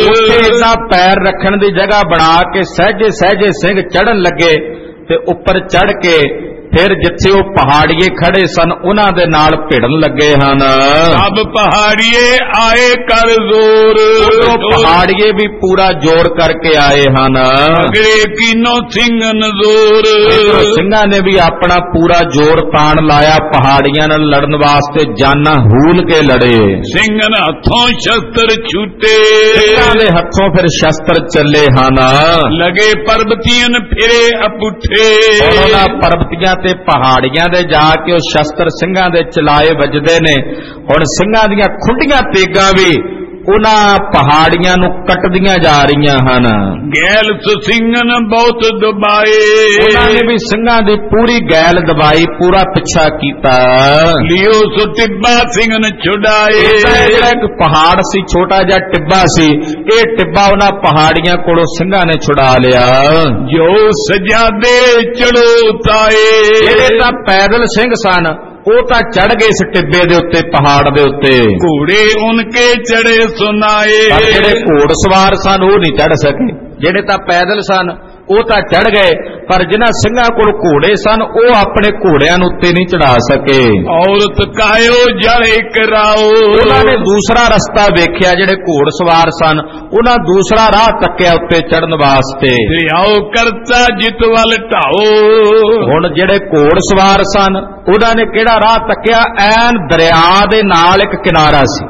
ਏਦਾਂ ਪੈਰ ਰੱਖਣ ਦੀ ਜਗ੍ਹਾ ਬਣਾ ਕੇ ਸਹਿਜੇ ਸਹਿਜੇ ਸਿੰਘ ਚੜ੍ਹਨ ਲੱਗੇ ਤੇ ਉੱਪਰ ਚੜ੍ਹ ਕੇ ਫਿਰ ਜਿੱਥੇ ਉਹ ਪਹਾੜੀਏ ਖੜੇ ਸਨ ਉਹਨਾਂ ਦੇ ਨਾਲ ਭਿੜਨ ਲੱਗੇ ਹਨ। ਸਭ ਪਹਾੜੀਏ ਆਏ ਕਰ ਜ਼ੋਰ, ਉਹ ਪਹਾੜੀਏ ਵੀ ਪੂਰਾ ਜ਼ੋਰ ਕਰਕੇ ਆਏ ਹਨ। ਅਗਲੇ ਕੀਨੋ ਸਿੰਘ ਨਜ਼ੋਰ, ਸਿੰਘਾਂ ਨੇ ਵੀ ਆਪਣਾ ਪੂਰਾ ਜ਼ੋਰ ਤਾਣ ਲਾਇਆ ਪਹਾੜੀਆਂ ਨਾਲ ਲੜਨ ਵਾਸਤੇ, ਜਾਨਾਂ ਹੂਲ ਕੇ ਲੜੇ। ਸਿੰਘਨ ਹੱਥੋਂ ਸ਼ਸਤਰ ਛੂਟੇ, ਸਿੰਘਾਂ ਦੇ ਹੱਥੋਂ ਫਿਰ ਸ਼ਸਤਰ ਚੱਲੇ ਹਨ। ਲਗੇ ਪਰਬਤੀਆਂ ਫਿਰੇ ਅਪੁੱਠੇ, ਉਹਨਾਂ ਪਰਬਤੀਆਂ ਤੇ ਪਹਾੜੀਆਂ ਦੇ ਜਾ ਕੇ ਉਹ ਸ਼ਸਤਰ ਸਿੰਘਾਂ ਦੇ ਚਲਾਏ ਵੱਜਦੇ ਨੇ। ਹੁਣ ਸਿੰਘਾਂ ਦੀਆਂ ਖੁੱਡੀਆਂ ਤੇਗਾਂ ਵੀ ਉਹਨਾਂ ਪਹਾੜੀਆਂ ਨੂੰ ਕੱਟਦੀਆਂ ਜਾ ਰਹੀਆਂ ਹਨ। ਗੈਲ ਸਿੰਘਨ ਬਹੁਤ ਦਬਾਏ, ਉਹਨਾਂ ਨੇ ਵੀ ਸਿੰਘਾਂ ਦੀ ਪੂਰੀ ਗੈਲ ਦਬਾਈ, ਪੂਰਾ ਪਿੱਛਾ ਕੀਤਾ। ਲਿਓ ਸੋ ਟਿੱਬਾ ਸਿੰਘਨ ਛੁਡਾਏ, ਜਿਹੜਾ ਇੱਕ ਪਹਾੜ ਸੀ ਛੋਟਾ ਜਿਹਾ ਟਿੱਬਾ ਸੀ, ਇਹ ਟਿੱਬਾ ਉਹਨਾਂ ਪਹਾੜੀਆਂ ਕੋਲੋਂ ਸਿੰਘਾਂ ਨੇ ਛੁਡਾ ਲਿਆ। ਜੋ ਸਜਾਦੇ ਚੜੋ ਤਾਏ, ਜਿਹੜੇ ਤਾਂ ਪੈਦਲ ਸਿੰਘ ਸਨ ਉਹ ਤਾਂ ਚੜ ਗਏ ਇਸ ਟਿੱਬੇ ਦੇ ਉੱਤੇ, ਪਹਾੜ ਦੇ ਉੱਤੇ। ਘੋੜੇ ਉਨਕੇ ਚੜੇ ਸੁਨਾਏ, ਪਰ ਜਿਹੜੇ ਘੋੜ ਸਵਾਰ ਸਨ ਉਹ ਨਹੀਂ ਚੜ ਸਕੇ। ਜਿਹੜੇ ਤਾਂ ਪੈਦਲ ਸਨ ਉਹ ਤਾਂ ਚੜ ਗਏ, ਪਰ ਜਿਨ੍ਹਾਂ ਸਿੰਘਾਂ ਕੋਲ ਘੋੜੇ ਸਨ ਉਹ ਆਪਣੇ ਘੋੜਿਆਂ ਨੂੰ ਉੱਤੇ ਨਹੀਂ ਚੜਾ ਸਕੇ। ਔਰਤ ਕਾਇਓ ਜਲੇ ਕਰਾਓ, ਉਹਨਾਂ ਨੇ ਦੂਸਰਾ ਰਸਤਾ ਵੇਖਿਆ। ਜਿਹੜੇ ਘੋੜ ਸਵਾਰ ਸਨ ਉਹਨਾਂ ਦੂਸਰਾ ਰਾਹ ਤੱਕਿਆ ਉੱਤੇ ਚੜਨ ਵਾਸਤੇ। ਆਓ ਕਰਤਾ ਜਿਤ ਵੱਲ ਢਾਓ, ਹੁਣ ਜਿਹੜੇ ਘੋੜ ਸਵਾਰ ਸਨ ਉਹਨਾਂ ਨੇ ਕਿਹੜਾ ਰਾਹ ਤੱਕਿਆ? ਐਨ ਦਰਿਆ ਦੇ ਨਾਲ ਇੱਕ ਕਿਨਾਰਾ ਸੀ,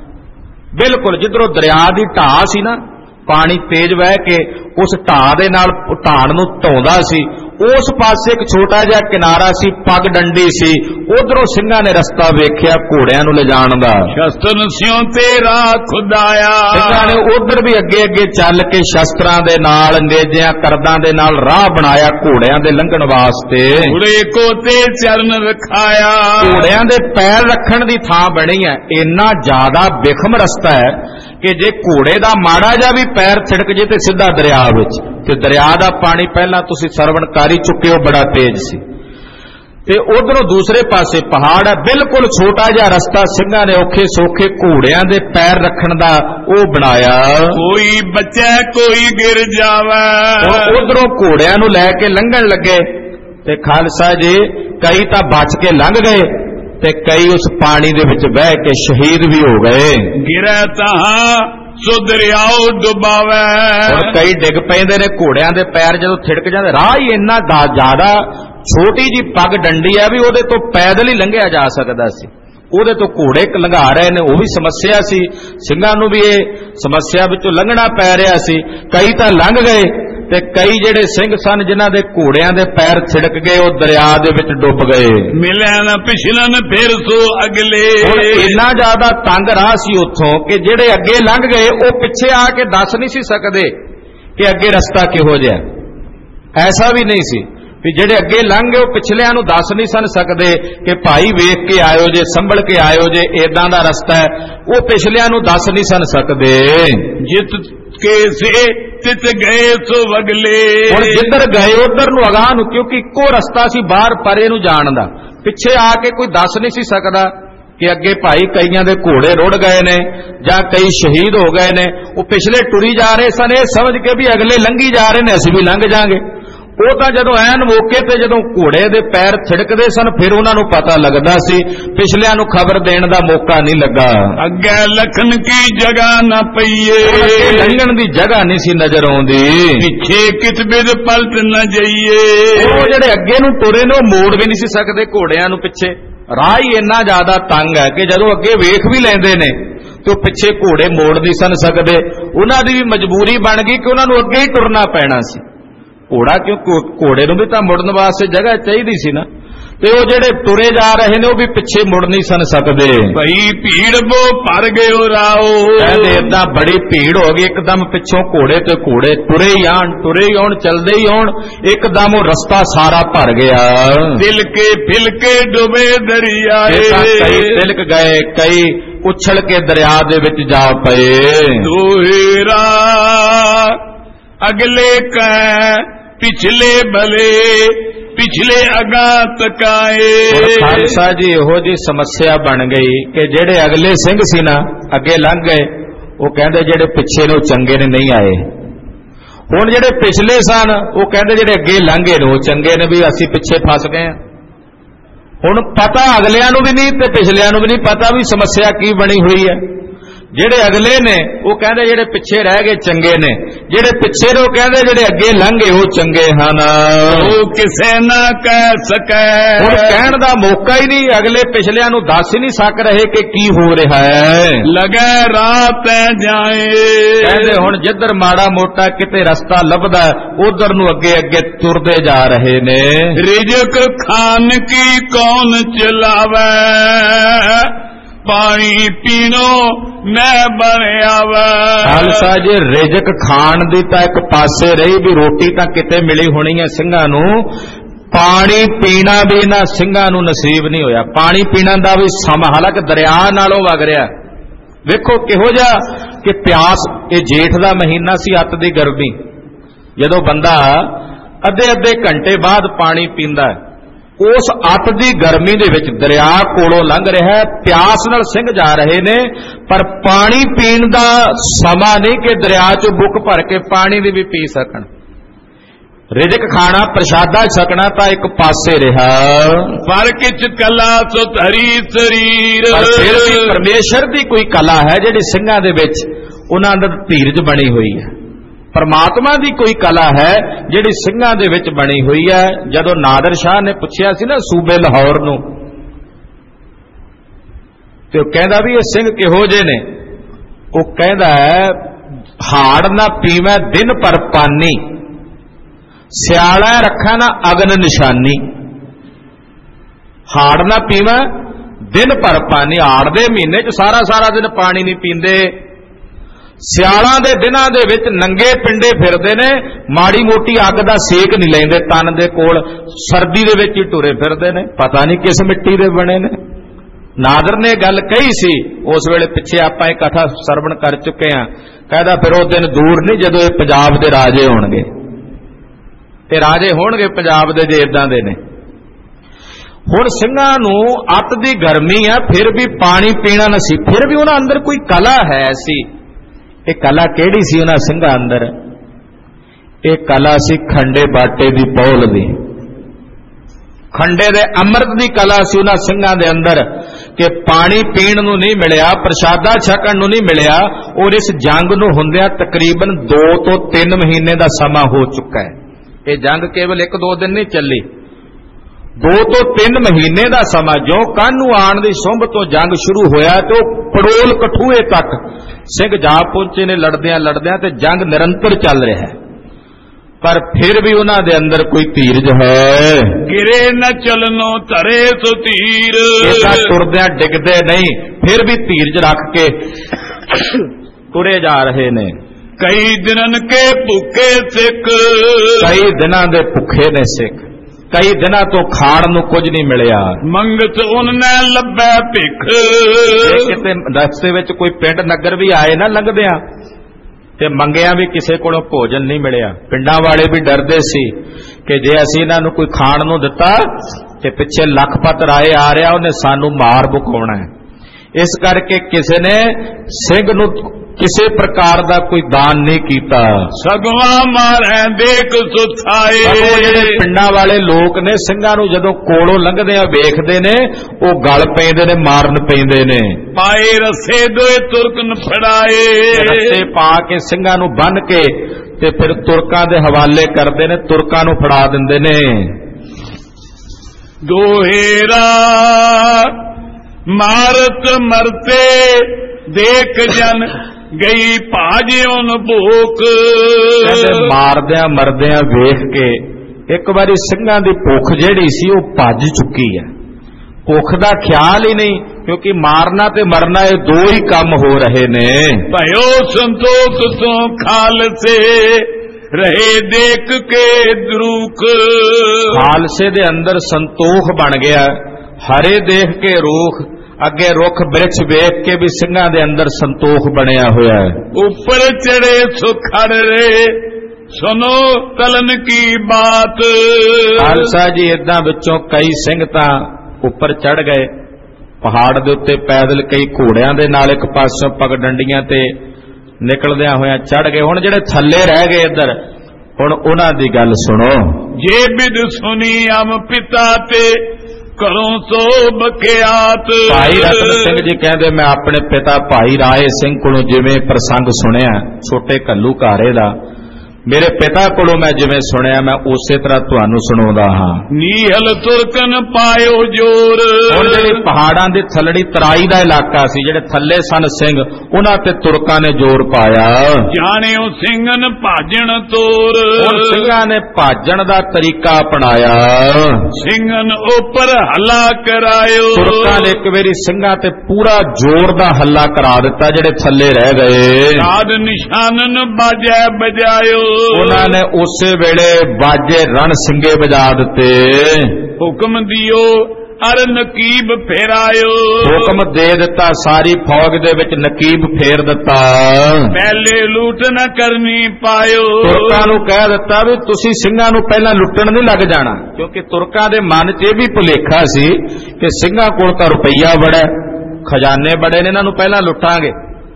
ਬਿਲਕੁਲ ਜਿੱਧਰੋਂ ਦਰਿਆ ਦੀ ਢਾਹ ਸੀ ਨਾ, ਪਾਣੀ ਤੇਜ਼ ਵਹਿ ਕੇ ਉਸ ਢਾਹ ਦੇ ਨਾਲ ਢਾਣ ਨੂੰ ਧਾਉਂਦਾ ਸੀ, ਉਸ ਪਾਸੇ ਇੱਕ ਛੋਟਾ ਜਿਹਾ ਕਿਨਾਰਾ ਸੀ, ਪੱਗ ਡੰਡੀ ਸੀ, ਉਧਰੋਂ ਸਿੰਘਾਂ ਨੇ ਰਸਤਾ ਵੇਖਿਆ ਘੋੜਿਆਂ ਨੂੰ ਲਿਜਾਣ ਦਾ। ਸ਼ਸਤਰ ਸਿਉ ਤੇ ਰਾਹ ਖੁਦਾਇਆ, ਸਿੰਘਾਂ ਨੇ ਉਧਰ ਵੀ ਅੱਗੇ ਅੱਗੇ ਚੱਲ ਕੇ ਸ਼ਸਤਰਾਂ ਦੇ ਨਾਲ, ਨੇਜਿਆਂ, ਕਰਦਾਂ ਦੇ ਨਾਲ ਰਾਹ ਬਣਾਇਆ ਘੋੜਿਆਂ ਦੇ ਲੰਘਣ ਵਾਸਤੇ। ਘੋੜੇ ਕੋ ਤੇ ਚਰਨ ਰਖਾਇਆ, ਘੋੜਿਆਂ ਦੇ ਪੈਰ ਰੱਖਣ ਦੀ ਥਾਂ ਬਣੀ ਹੈ। ਇੰਨਾ ਜ਼ਿਆਦਾ ਬਿਖਮ ਰਸਤਾ ਹੈ ਕਿ ਜੇ ਘੋੜੇ ਦਾ ਮਾੜਾ ਜਿਹਾ ਵੀ ਪੈਰ ਥਿੜਕ ਜੇ ਤੇ ਸਿੱਧਾ ਦਰਿਆ ਵਿੱਚ, ਤੇ ਦਰਿਆ ਦਾ ਪਾਣੀ ਪਹਿਲਾਂ ਤੁਸੀਂ ਸਰਵਣ ਕਰ ਹੀ ਚੁੱਕੇ ਹੋ, ਬੜਾ ਤੇਜ਼ ਸੀ। ਤੇ ਉਧਰੋਂ ਦੂਸਰੇ ਪਾਸੇ ਪਹਾੜ ਹੈ, ਬਿਲਕੁਲ ਛੋਟਾ ਜਿਹਾ ਰਸਤਾ ਸਿੰਘਾਂ ਨੇ ਔਖੇ ਸੌਖੇ ਘੋੜਿਆਂ ਦੇ ਪੈਰ ਰੱਖਣ ਦਾ ਉਹ ਬਣਾਇਆ। ਕੋਈ ਬਚੈ ਕੋਈ ਗਿਰ ਜਾਵੇ, ਉਧਰੋਂ ਘੋੜਿਆਂ ਨੂੰ ਲੈ ਕੇ ਲੰਘਣ ਲੱਗੇ ਤੇ ਖਾਲਸਾ ਜੀ ਕਈ ਤਾਂ ਬਚ ਕੇ ਲੰਘ ਗਏ ਤੇ ਕਈ ਉਸ ਪਾਣੀ ਦੇ ਵਿੱਚ ਬਹਿ ਕੇ ਸ਼ਹੀਦ ਵੀ ਹੋ ਗਏ। ਗਿਰੈ ਤਾਂ ਸੋ ਦਰਿਆਓ ਡੁਬਾਵੇ, ਹੁਣ ਕਈ ਡਿੱਗ ਪੈਂਦੇ ਨੇ, ਘੋੜਿਆਂ ਦੇ ਪੈਰ ਜਦੋਂ ਥਿੜਕ ਜਾਂਦੇ। ਰਾਹ ਹੀ ਇੰਨਾ ਜ਼ਿਆਦਾ, ਛੋਟੀ ਜੀ ਪੱਗ ਡੰਡੀ ਆ ਵੀ ਉਹਦੇ ਤੋਂ ਪੈਦਲ ਹੀ ਲੰਘਿਆ ਜਾ ਸਕਦਾ ਸੀ, ਉਹਦੇ ਤੋਂ ਘੋੜੇ ਲੰਘਾ ਰਹੇ ਨੇ, ਉਹ ਵੀ ਸਮੱਸਿਆ ਸੀ। ਸਿੰਘਾਂ ਨੂੰ ਵੀ ਇਹ ਸਮੱਸਿਆ ਵਿੱਚੋਂ ਲੰਘਣਾ ਪੈ ਰਿਹਾ ਸੀ। ਕਈ ਤਾਂ ਲੰਘ ਗਏ ਤੇ ਕਈ ਜਿਹੜੇ ਸਿੰਘ ਸਨ ਜਿਨ੍ਹਾਂ ਦੇ ਘੋੜਿਆਂ ਦੇ ਪੈਰ ਥਿੜਕ ਗਏ, ਉਹ ਦਰਿਆ ਦੇ ਵਿੱਚ ਡੁੱਬ ਗਏ। ਮਿਲਿਆ ਨਾ ਪਿਛਲਾ ਨਾ ਫਿਰ ਸੋ ਅਗਲੇ। ਹੁਣ ਇੰਨਾ ਜ਼ਿਆਦਾ ਤੰਗ ਰਾਹ ਸੀ ਉੱਥੋਂ ਕਿ ਜਿਹੜੇ ਅੱਗੇ ਲੰਘ ਗਏ ਉਹ ਪਿੱਛੇ ਆ ਕੇ ਦੱਸ ਨਹੀਂ ਸੀ ਸਕਦੇ ਕਿ ਅੱਗੇ ਰਸਤਾ ਕਿਹੋ ਜਿਹਾ। ਐਸਾ ਵੀ ਨਹੀਂ ਸੀ ਵੀ ਜਿਹੜੇ ਅੱਗੇ ਲੰਘ ਗਏ ਉਹ ਪਿਛਲਿਆਂ ਨੂੰ ਦੱਸ ਨਹੀਂ ਸਨ ਸਕਦੇ ਕਿ ਭਾਈ ਵੇਖ ਕੇ ਆਇਓ ਜੇ, ਸੰਭਲ ਕੇ ਆਇਓ ਜੇ, ਏਦਾਂ ਦਾ ਰਸਤਾ ਹੈ। ਉਹ ਪਿਛਲਿਆਂ ਨੂੰ ਦੱਸ ਨਹੀਂ ਸਨ ਸਕਦੇ। ਜਿਤ ਕੇ ਸੇ ਤਿਤ ਗਏ ਸੋ ਵਗਲੇ। ਹੁਣ ਜਿੱਧਰ ਗਏ ਉਧਰ ਨੂੰ ਅਗਾਹ ਨੂੰ, ਕਿਉਂਕਿ ਇੱਕੋ ਰਸਤਾ ਸੀ ਬਾਹਰ ਪਰੇ ਨੂੰ ਜਾਣ ਦਾ। ਪਿੱਛੇ ਆ ਕੇ ਕੋਈ ਦੱਸ ਨਹੀਂ ਸੀ ਸਕਦਾ ਕਿ ਅੱਗੇ ਭਾਈ ਕਈਆਂ ਦੇ ਘੋੜੇ ਰੁੜ ਗਏ ਨੇ ਜਾਂ ਕਈ ਸ਼ਹੀਦ ਹੋ ਗਏ ਨੇ। ਉਹ ਪਿਛਲੇ ਟੁਰੀ ਜਾ ਰਹੇ ਸਨ ਇਹ ਸਮਝ ਕੇ ਵੀ ਅਗਲੇ ਲੰਘੀ ਜਾ ਰਹੇ ਨੇ, ਅਸੀਂ ਵੀ ਲੰਘ ਜਾਾਂਗੇ। ਉਹ ਤਾਂ ਜਦੋਂ ਐਨ ਮੌਕੇ ਤੇ ਜਦੋਂ ਘੋੜੇ ਦੇ ਪੈਰ ਥਿੜਕਦੇ ਸਨ ਫਿਰ ਉਹਨਾਂ ਨੂੰ ਪਤਾ ਲੱਗਦਾ ਸੀ, ਪਿਛਲਿਆਂ ਨੂੰ ਖਬਰ ਦੇਣ ਦਾ ਮੌਕਾ ਨਹੀਂ ਲੱਗਾ। ਅੱਗੇ ਲਖਨ ਕੀ ਜਗ੍ਹਾ ਨਾ ਪਈਏ, ਲੰਘਣ ਦੀ ਜਗ੍ਹਾ ਨਹੀਂ ਸੀ ਨਜ਼ਰ ਆਉਂਦੀ। ਪਿੱਛੇ ਕਿਤ ਬਿਦ ਪਲਟ ਨਾ ਜਾਈਏ। ਉਹ ਜਿਹੜੇ ਅੱਗੇ ਨੂੰ ਤੁਰੇ ਨੇ ਉਹ ਮੋੜ ਵੀ ਨਹੀਂ ਸੀ ਸਕਦੇ ਘੋੜਿਆਂ ਨੂੰ ਪਿੱਛੇ। ਰਾਹ ਹੀ ਇੰਨਾ ਜ਼ਿਆਦਾ ਤੰਗ ਹੈ ਕਿ ਜਦੋਂ ਅੱਗੇ ਵੇਖ ਵੀ ਲੈਂਦੇ ਨੇ ਤੇ ਉਹ ਪਿੱਛੇ ਘੋੜੇ ਮੋੜ ਨਹੀਂ ਸਨ ਸਕਦੇ। ਉਹਨਾਂ ਦੀ ਵੀ ਮਜਬੂਰੀ ਬਣ ਗਈ ਕਿ ਉਹਨਾਂ ਨੂੰ ਅੱਗੇ ਹੀ ਤੁਰਨਾ ਪੈਣਾ ਸੀ। ਘੋੜਾ ਕਿਉਂ, ਘੋੜੇ ਨੂੰ ਵੀ ਤਾਂ ਮੁੜਨ ਵਾਸਤੇ ਜਗ੍ਹਾ ਚਾਹੀਦੀ ਸੀ ਨਾ। ਤੇ ਉਹ ਜਿਹੜੇ ਤੁਰੇ ਜਾ ਰਹੇ ਨੇ ਉਹ ਵੀ ਪਿੱਛੇ ਮੁੜ ਨਹੀਂ ਸਨ ਸਕਦੇ। ਭਈ ਭੀੜ ਬੋ ਭਰ ਗਏ ਰਾਓ। ਕਹਿੰਦੇ ਏਦਾਂ ਬੜੀ ਭੀੜ ਹੋ ਗਈ, ਇੱਕਦਮ ਪਿੱਛੋਂ ਘੋੜੇ ਤੇ ਘੋੜੇ ਤੁਰੇ ਹੀ ਆਣ, ਤੁਰੇ ਹੀ ਆਉਣ, ਚਲਦੇ ਹੀ ਆਉਣ। ਇੱਕਦਮ ਉਹ ਰਸਤਾ ਸਾਰਾ ਭਰ ਗਿਆ। ਦਿਲ ਕੇ ਫਿਲ ਕੇ ਡੁਬੇ ਦਰਿਆਏ। ਕਈ ਤਿਲਕ ਗਏ, ਕਈ ਉਛਲ ਕੇ ਦਰਿਆ ਦੇ ਵਿੱਚ ਜਾ ਪਏ। ਦੋਹਰਾ ਅਗਲੇ ਕੈ ਪਿਛਲੇ ਭਲੇ, ਪਿਛਲੇ ਅਗਾ ਤਕਾਏ। ਖਾਲਸਾ ਜੀ ਇਹੋ ਜੀ ਸਮੱਸਿਆ ਬਣ ਗਈ ਕਿ ਜਿਹੜੇ ਅਗਲੇ ਸਿੰਘ ਸੀ ਨਾ ਅੱਗੇ ਲੰਘ ਗਏ, ਉਹ ਕਹਿੰਦੇ ਜਿਹੜੇ ਪਿੱਛੇ ਨੂੰ ਚੰਗੇ ਨੇ ਨਹੀਂ ਆਏ। ਹੁਣ ਜਿਹੜੇ ਪਿਛਲੇ ਸਨ ਉਹ ਕਹਿੰਦੇ ਜਿਹੜੇ ਅੱਗੇ ਲੰਘੇ ਨੇ ਉਹ ਚੰਗੇ ਨੇ, ਵੀ ਅਸੀਂ ਪਿੱਛੇ ਫਸ ਗਏ। ਹੁਣ ਪਤਾ ਅਗਲਿਆਂ ਨੂੰ ਵੀ ਨਹੀਂ ਤੇ ਪਿਛਲਿਆਂ ਨੂੰ ਵੀ ਨਹੀਂ ਪਤਾ ਵੀ ਸਮੱਸਿਆ ਕੀ ਬਣੀ ਹੋਈ ਹੈ। ਜਿਹੜੇ ਅਗਲੇ ਨੇ ਉਹ ਕਹਿੰਦੇ ਜਿਹੜੇ ਪਿੱਛੇ ਰਹਿ ਗਏ ਚੰਗੇ ਨੇ, ਜਿਹੜੇ ਪਿੱਛੇ ਨੇ ਉਹ ਕਹਿੰਦੇ ਜਿਹੜੇ ਅੱਗੇ ਲੰਘੇ ਉਹ ਚੰਗੇ ਹਨ। ਉਹ ਕਿਸੇ ਨਾ ਕਹਿ ਸਕੈ। ਹੁਣ ਕਹਿਣ ਦਾ ਮੌਕਾ ਹੀ ਨਹੀਂ, ਅਗਲੇ ਪਿਛਲਿਆਂ ਨੂੰ ਦੱਸ ਹੀ ਨਹੀਂ ਸਕ ਰਹੇ ਕਿ ਕੀ ਹੋ ਰਿਹਾ ਹੈ। ਲਗੈ ਰਾਤ ਜਾਏ। ਕਹਿੰਦੇ ਹੁਣ ਜਿੱਧਰ ਮਾੜਾ ਮੋਟਾ ਕਿਤੇ ਰਸਤਾ ਲੱਭਦਾ ਉਧਰ ਨੂੰ ਅੱਗੇ ਅੱਗੇ ਤੁਰਦੇ ਜਾ ਰਹੇ ਨੇ। ਰਿਜ਼ਕ ਖਾਨ ਕੀ ਕੌਣ ਚਲਾਵੇ, ਪਾਣੀ ਪੀਣੋ ਮੈਂ ਬਣਿਆ ਵਾ। ਖਾਲਸਾ ਜੀ ਰਿਜ਼ਕ ਖਾਣ ਦੀ ਤਾਂ ਇੱਕ ਪਾਸੇ ਰਹੀ ਵੀ ਰੋਟੀ ਤਾਂ ਕਿਤੇ ਮਿਲੀ ਹੋਣੀ ਹੈ ਸਿੰਘਾਂ ਨੂੰ, ਪਾਣੀ ਪੀਣਾ ਵੀ ਇਹਨਾਂ ਸਿੰਘਾਂ ਨੂੰ ਨਸੀਬ ਨਹੀਂ ਹੋਇਆ। ਪਾਣੀ ਪੀਣਾ ਦਾ ਵੀ ਸਮਾਂ ਹਾਲਾਂਕਿ ਦਰਿਆ ਨਾਲੋਂ ਵਗ ਰਿਹਾ। ਵੇਖੋ ਕਿਹੋ ਜਿਹਾ ਕਿ ਪਿਆਸ। ਇਹ ਜੇਠ ਦਾ ਮਹੀਨਾ ਸੀ, ਅੱਤ ਦੀ ਗਰਮੀ। ਜਦੋਂ ਬੰਦਾ ਅੱਧੇ ਅੱਧੇ ਘੰਟੇ ਬਾਅਦ ਪਾਣੀ ਪੀਂਦਾ, ਉਸ ਅੱਤ ਦੀ ਗਰਮੀ ਦੇ ਵਿੱਚ ਦਰਿਆ ਕੋਲੋਂ ਲੰਘ ਰਿਹਾ, ਪਿਆਸ ਨਾਲ ਸਿੰਘ ਜਾ ਰਹੇ ਨੇ, ਪਰ ਪਾਣੀ ਪੀਣ ਦਾ ਸਮਾਂ ਨਹੀਂ ਕਿ ਦਰਿਆ 'ਚੋਂ ਬੁੱਕ ਭਰ ਕੇ ਪਾਣੀ ਦੀ ਵੀ ਪੀ ਸਕਣ। ਰਿਜ਼ਕ ਖਾਣਾ ਪ੍ਰਸ਼ਾਦਾ ਛਕਣਾ ਤਾਂ ਇੱਕ ਪਾਸੇ ਰਿਹਾ। ਪਰ ਕਿਛ ਕਲਾ ਸੋ ਧਰੀ ਸਰੀਰ। ਪਰ ਫਿਰ ਵੀ ਪਰਮੇਸ਼ਰ ਦੀ ਕੋਈ ਕਲਾ ਹੈ ਜਿਹੜੀ ਸਿੰਘਾਂ ਦੇ ਵਿੱਚ ਉਹਨਾਂ ਅੰਦਰ ਧੀਰਜ ਬਣੀ ਹੋਈ ਹੈ। ਪਰਮਾਤਮਾ ਦੀ ਕੋਈ ਕਲਾ ਹੈ ਜਿਹੜੀ ਸਿੰਘਾਂ ਦੇ ਵਿੱਚ ਬਣੀ ਹੋਈ ਹੈ। ਜਦੋਂ ਨਾਦਰ ਸ਼ਾਹ ਨੇ ਪੁੱਛਿਆ ਸੀ ਨਾ ਸੂਬੇ ਲਾਹੌਰ ਨੂੰ, ਤੇ ਉਹ ਕਹਿੰਦਾ ਵੀ ਇਹ ਸਿੰਘ ਕਿਹੋ ਜਿਹੇ ਨੇ। ਉਹ ਕਹਿੰਦਾ ਹਾੜ ਨਾ ਪੀਵੈ ਦਿਨ ਪਰ ਪਾਨੀ, ਸਿਆਲਾ ਰੱਖਾ ਨਾ ਅਗਨ ਨਿਸ਼ਾਨੀ। ਹਾੜ ਨਾ ਪੀਵੈ ਦਿਨ ਪਰ ਪਾਨੀ, ਹਾੜ ਦੇ ਮਹੀਨੇ 'ਚ ਸਾਰਾ ਸਾਰਾ ਦਿਨ ਪਾਣੀ ਨਹੀਂ ਪੀਂਦੇ। ਸਿਆਲਾਂ ਦੇ ਦਿਨਾਂ ਦੇ ਵਿੱਚ ਨੰਗੇ ਪਿੰਡੇ ਫਿਰਦੇ ਨੇ, ਮਾੜੀ ਮੋਟੀ ਅੱਗ ਦਾ ਸੇਕ ਨਹੀਂ ਲੈਂਦੇ ਤਨ ਦੇ ਕੋਲ, ਸਰਦੀ ਦੇ ਵਿੱਚ ਹੀ ਟੁਰੇ ਫਿਰਦੇ ਨੇ। ਪਤਾ ਨਹੀਂ ਕਿਸ ਮਿੱਟੀ ਦੇ ਬਣੇ ਨੇ। ਨਾਦਰ ਨੇ ਗੱਲ ਕਹੀ ਸੀ ਉਸ ਵੇਲੇ, ਪਿੱਛੇ ਆਪਾਂ ਇਹ ਕਥਾ ਸਰਵਣ ਕਰ ਚੁੱਕੇ ਹਾਂ। ਕਹਿੰਦਾ ਫਿਰ ਉਹ ਦਿਨ ਦੂਰ ਨਹੀਂ ਜਦੋਂ ਇਹ ਪੰਜਾਬ ਦੇ ਰਾਜੇ ਹੋਣਗੇ, ਤੇ ਰਾਜੇ ਹੋਣਗੇ ਪੰਜਾਬ ਦੇ ਜੇ ਇਦਾਂ ਦੇ ਨੇ। ਹੁਣ ਸਿੰਘਾਂ ਨੂੰ ਅੱਤ ਦੀ ਗਰਮੀ ਆ, ਫਿਰ ਵੀ ਪਾਣੀ ਪੀਣਾ ਨਾ ਸੀ। ਫਿਰ ਵੀ ਉਹਨਾਂ ਅੰਦਰ ਕੋਈ ਕਲਾ ਹੈ ਸੀ। ਇਹ ਕਲਾ ਕਿਹੜੀ ਸੀ ਉਹਨਾਂ ਸਿੰਘਾਂ ਅੰਦਰ? ਇਹ ਕਲਾ ਸੀ ਖੰਡੇ ਬਾਟੇ ਦੀ ਪੌਲ ਦੀ। ਖੰਡੇ ਦੇ ਅੰਮ੍ਰਿਤ ਦੀ ਕਲਾ ਸੀ ਉਹਨਾਂ ਸਿੰਘਾਂ ਦੇ ਅੰਦਰ ਕਿ ਪਾਣੀ ਪੀਣ ਨੂੰ ਨਹੀਂ ਮਿਲਿਆ, ਪ੍ਰਸ਼ਾਦਾ ਛਕਣ ਨੂੰ ਨਹੀਂ ਮਿਲਿਆ। ਔਰ ਇਸ ਜੰਗ ਨੂੰ ਹੁੰਦਿਆਂ ਤਕਰੀਬਨ ਦੋ ਤੋਂ ਤਿੰਨ ਮਹੀਨੇ ਦਾ ਸਮਾਂ ਹੋ ਚੁੱਕਾ ਹੈ। ਇਹ ਜੰਗ ਕੇਵਲ ਇੱਕ ਦੋ ਦਿਨ ਨਹੀਂ ਚੱਲੀ, ਦੋ ਤੋਂ ਤਿੰਨ ਮਹੀਨੇ ਦਾ ਸਮਾਂ। ਜੋ ਕਾਹਨੂੰ ਆਣ ਦੀ ਸੁੰਭ ਤੋਂ ਜੰਗ ਸ਼ੁਰੂ ਹੋਇਆ ਤੇ ਉਹ ਪੜੋਲ ਕਠੂਏ ਤੱਕ ਸਿੰਘ ਜਾ ਪਹੁੰਚੇ ਨੇ ਲੜਦਿਆਂ ਲੜਦਿਆਂ, ਤੇ ਜੰਗ ਨਿਰੰਤਰ ਚੱਲ ਰਿਹਾ ਹੈ। पर फिर भी उन्हां दे अंदर कोई धीरज है। गिरे न चलनो धरे सो धीर, टुरदियां डिगदे नहीं, फिर भी धीरज रख के तुरे जा रहे ने। कई दिनन के भुखे सिख, कई दिनां दे भुखे ने सिख, कई दिनों तो खाण नूं कुछ नहीं मिलिया। मंगत उन्ने लभै भिख, किते रस्ते विच कोई पिंड नगर भी आए ना लंघदियां ते मंगिया भी किसी कोलों भोजन नहीं मिलिया। पिंडां वाले भी डरदे सी कि जे असीं इन्हां नूं कोई खाण नूं दिता ते पिछे लखपत राए आ रहा उन्हें सानू मार मुकाउणा है। इस करके किसी ने सिंह नूं किसी प्रकार का कोई दान नहीं किया। सगवा मारै देख सुथाए, पिंडां वाले लोग ने सिंघां नूं जदों कोलों लंघदे वेखदे ने वो गल पैंदे ने, मारन पैंदे ने। पाए रस्से दोए तुरकन फड़ाए, रस्से पा के सिंघां नूं बन के ते फिर तुरकां दे हवाले करदे ने, तुरकां नूं फड़ा दिंदे ने। दोहेरा मारत मरते देख जन गई भाजियों भूख, मारदियां मरदियां वेख के एक बारी सिंघां दी भुख जिहड़ी सी वो भज चुकी है। भुख दा ख्याल ही नहीं, क्योंकि मारना ते मरना ये दो ही काम हो रहे ने। भयो संतोख तो खालसे रहे देख के द्रुख, खालसे दे अंदर संतोख बन गया, हरे देख के रूख, अगे रुख वृक्ष वेख के भी सिंघां दे अंदर संतोख बनया होया है। ऊपर चढ़े सुखड़ रे सुनो तलन की बात, खालसा जी इदां विचों कई सिंह तां उपर चढ़ गए पहाड़ दे उत्ते पैदल, कई घोड़ियां दे नाल एक पासों पगडंडियां ते निकलदियां होया चढ़ गए। हुण जिहड़े थल्ले रह गए इधर, हुण उन्हां दी गल सुनो। जे बिद सुनी अम पिता ते करों सो बखियात, भाई रतन सिंह जी कहते मैं अपने पिता भाई राय सिंह को जिवें प्रसंग सुनिया छोटे घल्लूघारे दा, मेरे पिता को मैं जिवें सुनिया मैं उसे तरह तुहानू सुणाउंदा हां। नीहल तुरकन पायो जोर, हुण जिहड़ी पहाड़ां दे थलड़ी तराई दा इलाका सी, जिहड़े थल्ले सन सिंह उन्हां ते तुरकां ने जोर पाया। जाणिओ सिंघन भाजण तोर, हुण सिंघां ने भाजण दा तरीका अपनाया। सिंघन उपर हल्ला करायो, तुरकां ने एक वारी सिंघां ते पूरा जोर दा हल्ला करा दिता, जिहड़े थल्ले रह गए। साध निशानन बाजै बजायो, उन्होंने उसे वेले बाजे रण सिंगे बजा दिते। हुक्म दियो अर नकीब फेरायो, हुक्म दे दिता सारी फौज दे विच नकीब फेर दिता। पहले लूट न करनी पायो, तुरकां नूं कह दिता भी तुसी सिंघां नूं पहला लुट्टण नहीं लग जाना, क्योंकि तुरकां दे मन च यह भी भुलेखा सी कि सिंघां कोल तां रुपया बड़ा खजाने बड़े ने, इन्हां नूं पहला लुटांगे।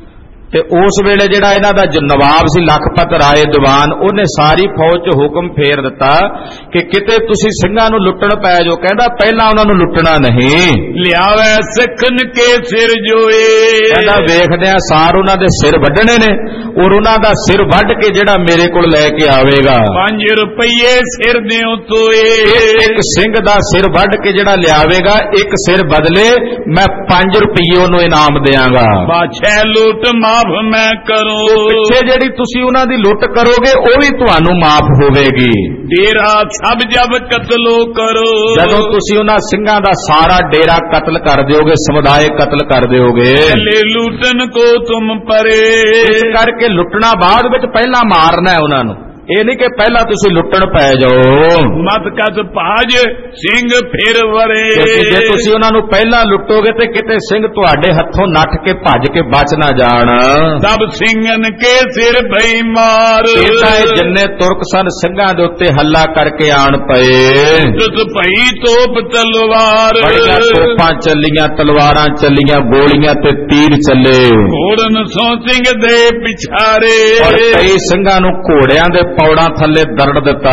ते उस वेले जिहड़ा इन्हां दा नवाब सी लखपत राय दीवान, उन्हें सारी फौज च हुक्म फेर दिता कि किते तुसी सिंघां नूं लुट्टण पै जाओ। कहंदा पहला उन्हां नूं लुट्टणा नहीं, लियावे सिखन के सिर जोए, कहंदा वेखदिआं सार उन्हां दे सिर वड्डणे ने और उन्हां दा सिर वड्ड के जिहड़ा मेरे कोल लै के आवेगा पांच रुपये सिर दिओ तोए, एक सिंह दा सिर वड्ड के जिहड़ा लियावेगा एक सिर बदले मैं पांच रुपये उहनूं इनाम देआंगा। बादशाह लूट मैं करूं, पिछे जिहड़ी तुसी उन्हां दी लुट करोगे वो भी तुहानू माफ होवेगी। डेरा सब जब कतलो करो, जदों तुसी उन्हां सिंघां दा सारा डेरा कत्ल कर दिओगे, समुदाय कत्ल कर दिओगे। ले लूटन को तुम परे, इस करके लुटना बाद विच पहला मारना है उन्हां नूं, ये नहीं कि पहला तुसी लुट्टण पै जाओ। मत कद भाज सिंह फिर वरे, जे तुसी उन्हां नूं पहला लुट्टोगे ते किते सिंह तुहाडे हत्थों नठ के भज के बच ना जाण। सब सिंघन के सिर भई मार, इदां जिन्ने तुरक सन सिंघां दे उत्ते हल्ला करके आण पए। तुस भई तोप तलवार, बड़ियां तोपां चलियां, तलवारां चलियां, गोलियां ते तीर चले। घोड़न सो सिंह दे पिछारे, और कई सिंघां नूं घोड़ियां दे पौड़ा थले दरड़ दिता।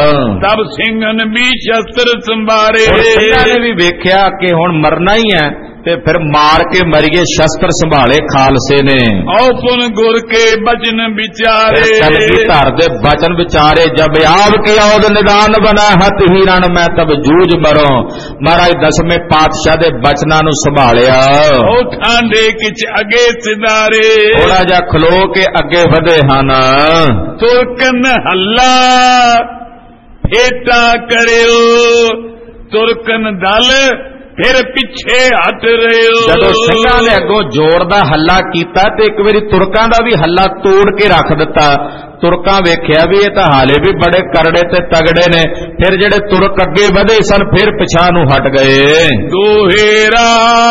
तब सिंघन भी शस्त्र संभारे, सिंघां ने भी वेख्या कि हुण मरना ही है, ਤੇ ਫਿਰ ਮਾਰ ਕੇ ਮਰੀਏ ਸ਼ਸਤਰ ਸੰਭਾਲੇ ਖਾਲਸੇ ਨੇ। ਔਪਨ ਗੁਰ ਕੇ ਬਚਨ ਵਿਚਾਰੇ, ਕਲਗੀ ਧਰ ਦੇ ਬਚਨ ਵਿਚਾਰੇ। ਜਬ ਆਵ ਕੀ ਔਦ ਨਿਦਾਨ ਬਨਾ ਹਤ ਹੀਰਨ ਮੈਂ ਤਬ ਜੂਝ ਮਰੋ। ਮਹਾਰਾਜ ਦਸਵੇਂ ਪਾਤਸ਼ਾਹ ਦੇ ਬਚਨਾਂ ਨੂੰ ਸੰਭਾਲਿਆ। ਉਹ ਠਾਂਡੇ ਕਿਚ ਅਗੇ ਸਿਦਾਰੇ, ਥੋੜਾ ਜਿਹਾ ਖਲੋ ਕੇ ਅੱਗੇ ਵਧੇ ਹਨ। ਤੁਰਕਨ ਹੱਲਾ ਫੇਟਾ ਕਰਿਓ, ਤੁਰਕਨ ਦਲ ਫਿਰ ਪਿੱਛੇ ਹਟ ਰਿਓ। ਜਦੋਂ ਸਿੰਘਾਂ ਨੇ ਅੱਗੋਂ ਜ਼ੋਰ ਦਾ ਹੱਲਾ ਕੀਤਾ ਤੇ ਇੱਕ ਵਾਰੀ ਤੁਰਕਾਂ ਦਾ ਵੀ ਹੱਲਾ ਤੋੜ ਕੇ ਰੱਖ ਦਿੱਤਾ। ਤੁਰਕਾਂ ਵੇਖਿਆ ਵੀ ਇਹ ਤਾਂ ਹਾਲੇ ਵੀ ਬੜੇ ਕਰੜੇ ਤੇ ਤਗੜੇ ਨੇ। ਫਿਰ ਜਿਹੜੇ ਤੁਰਕ ਅੱਗੇ ਵਧੇ ਸਨ ਫਿਰ ਪਿਛਾਂ ਨੂੰ ਹਟ ਗਏ। ਦੋਹੇਰਾ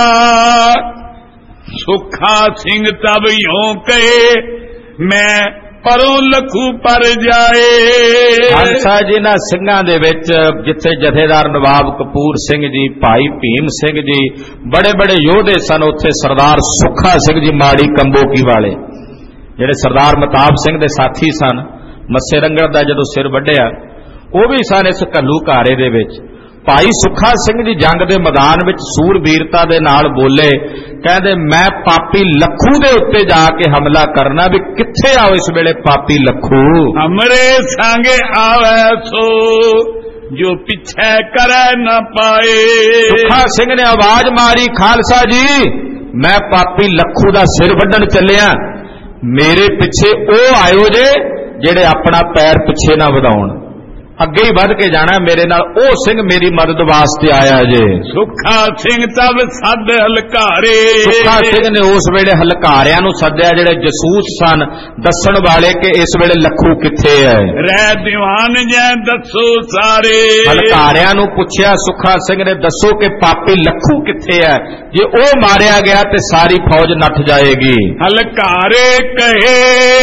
ਸੁਖਾ ਸਿੰਘ ਤਬ ਯੋਂ ਕਹੇ, ਮੈਂ ਪਰੋਂ ਲਖੂ ਪਰ ਜਾਏ। ਖਾਲਸਾ ਜੀ ਨਾ ਸਿੰਘਾਂ ਦੇ ਵਿੱਚ ਜਿੱਥੇ ਜਥੇਦਾਰ ਨਵਾਬ ਕਪੂਰ ਸਿੰਘ ਜੀ, ਭਾਈ ਭੀਮ ਸਿੰਘ ਜੀ, ਬੜੇ ਬੜੇ ਯੋਧੇ ਸਨ, ਉੱਥੇ ਸਰਦਾਰ ਸੁੱਖਾ ਸਿੰਘ ਜੀ ਮਾੜੀ ਕੰਬੋਕੀ ਵਾਲੇ, ਜਿਹੜੇ ਸਰਦਾਰ ਮਤਾਬ ਸਿੰਘ ਦੇ ਸਾਥੀ ਸਨ। ਮੱਸੇ ਰੰਗੜ ਦਾ ਜਦੋਂ ਸਿਰ ਵੱਢਿਆ ਉਹ ਵੀ ਸਨ ਇਸ ਘੱਲੂ ਘਾਰੇ ਦੇ ਵਿੱਚ। ਭਾਈ ਸੁੱਖਾ ਸਿੰਘ ਜੀ ਜੰਗ ਦੇ ਮੈਦਾਨ ਵਿੱਚ ਸੂਰਬੀਰਤਾ ਦੇ ਨਾਲ ਬੋਲੇ, ਕਹਿੰਦੇ ਮੈਂ ਪਾਪੀ ਲੱਖੂ ਦੇ ਉੱਤੇ ਜਾ ਕੇ ਹਮਲਾ ਕਰਨਾ। ਵੀ ਕਿੱਥੇ ਆਓ ਇਸ ਵੇਲੇ ਪਾਪੀ ਲੱਖੂ? ਹਮਰੇ ਸੰਗੇ ਆਵੇ ਸੋ ਜੋ ਪਿੱਛੇ ਕਰੇ ਨਾ ਪਾਏ। ਸੁੱਖਾ ਸਿੰਘ ਨੇ ਆਵਾਜ਼ ਮਾਰੀ, ਖਾਲਸਾ ਜੀ ਮੈਂ ਪਾਪੀ ਲੱਖੂ ਦਾ ਸਿਰ ਵੱਢਣ ਚੱਲਿਆ, ਮੇਰੇ ਪਿੱਛੇ ਉਹ ਆਇਓ ਜੇ ਜਿਹੜੇ ਆਪਣਾ ਪੈਰ ਪਿੱਛੇ ਨਾ ਵਧਾਉਣ, ਅੱਗੇ ਹੀ ਵੱਧ ਕੇ ਜਾਣਾ। ਮੇਰੇ ਨਾਲ ਉਹ ਸਿੰਘ ਮੇਰੀ ਮਦਦ ਵਾਸਤੇ ਆਇਆ ਜੇ। ਸੁੱਖਾ ਸਿੰਘ ਤਬ ਸੱਦ ਹਲਕਾਰੇ, ਸੁੱਖਾ ਸਿੰਘ ਨੇ ਉਸ ਵੇਲੇ ਹਲਕਾਰਿਆਂ ਨੂੰ ਸੱਦਿਆ, ਜਿਹੜੇ ਜਸੂਸ ਸਨ ਦੱਸਣ ਵਾਲੇ ਕਿ ਇਸ ਵੇਲੇ ਲੱਖੂ ਕਿੱਥੇ ਹੈ। ਰਹਿ ਦੀਵਾਨ ਜੈ ਦੱਸੋ ਸਾਰੇ, ਹਲਕਾਰਿਆਂ ਨੂੰ ਪੁੱਛਿਆ ਸੁੱਖਾ ਸਿੰਘ ਨੇ, ਦੱਸੋ ਕਿ ਪਾਪੀ ਲੱਖੂ ਕਿੱਥੇ ਹੈ, ਜੇ ਉਹ ਮਾਰਿਆ ਗਿਆ ਤੇ ਸਾਰੀ ਫੌਜ ਨੱਠ ਜਾਏਗੀ। ਹਲਕਾਰੇ ਕਹੇ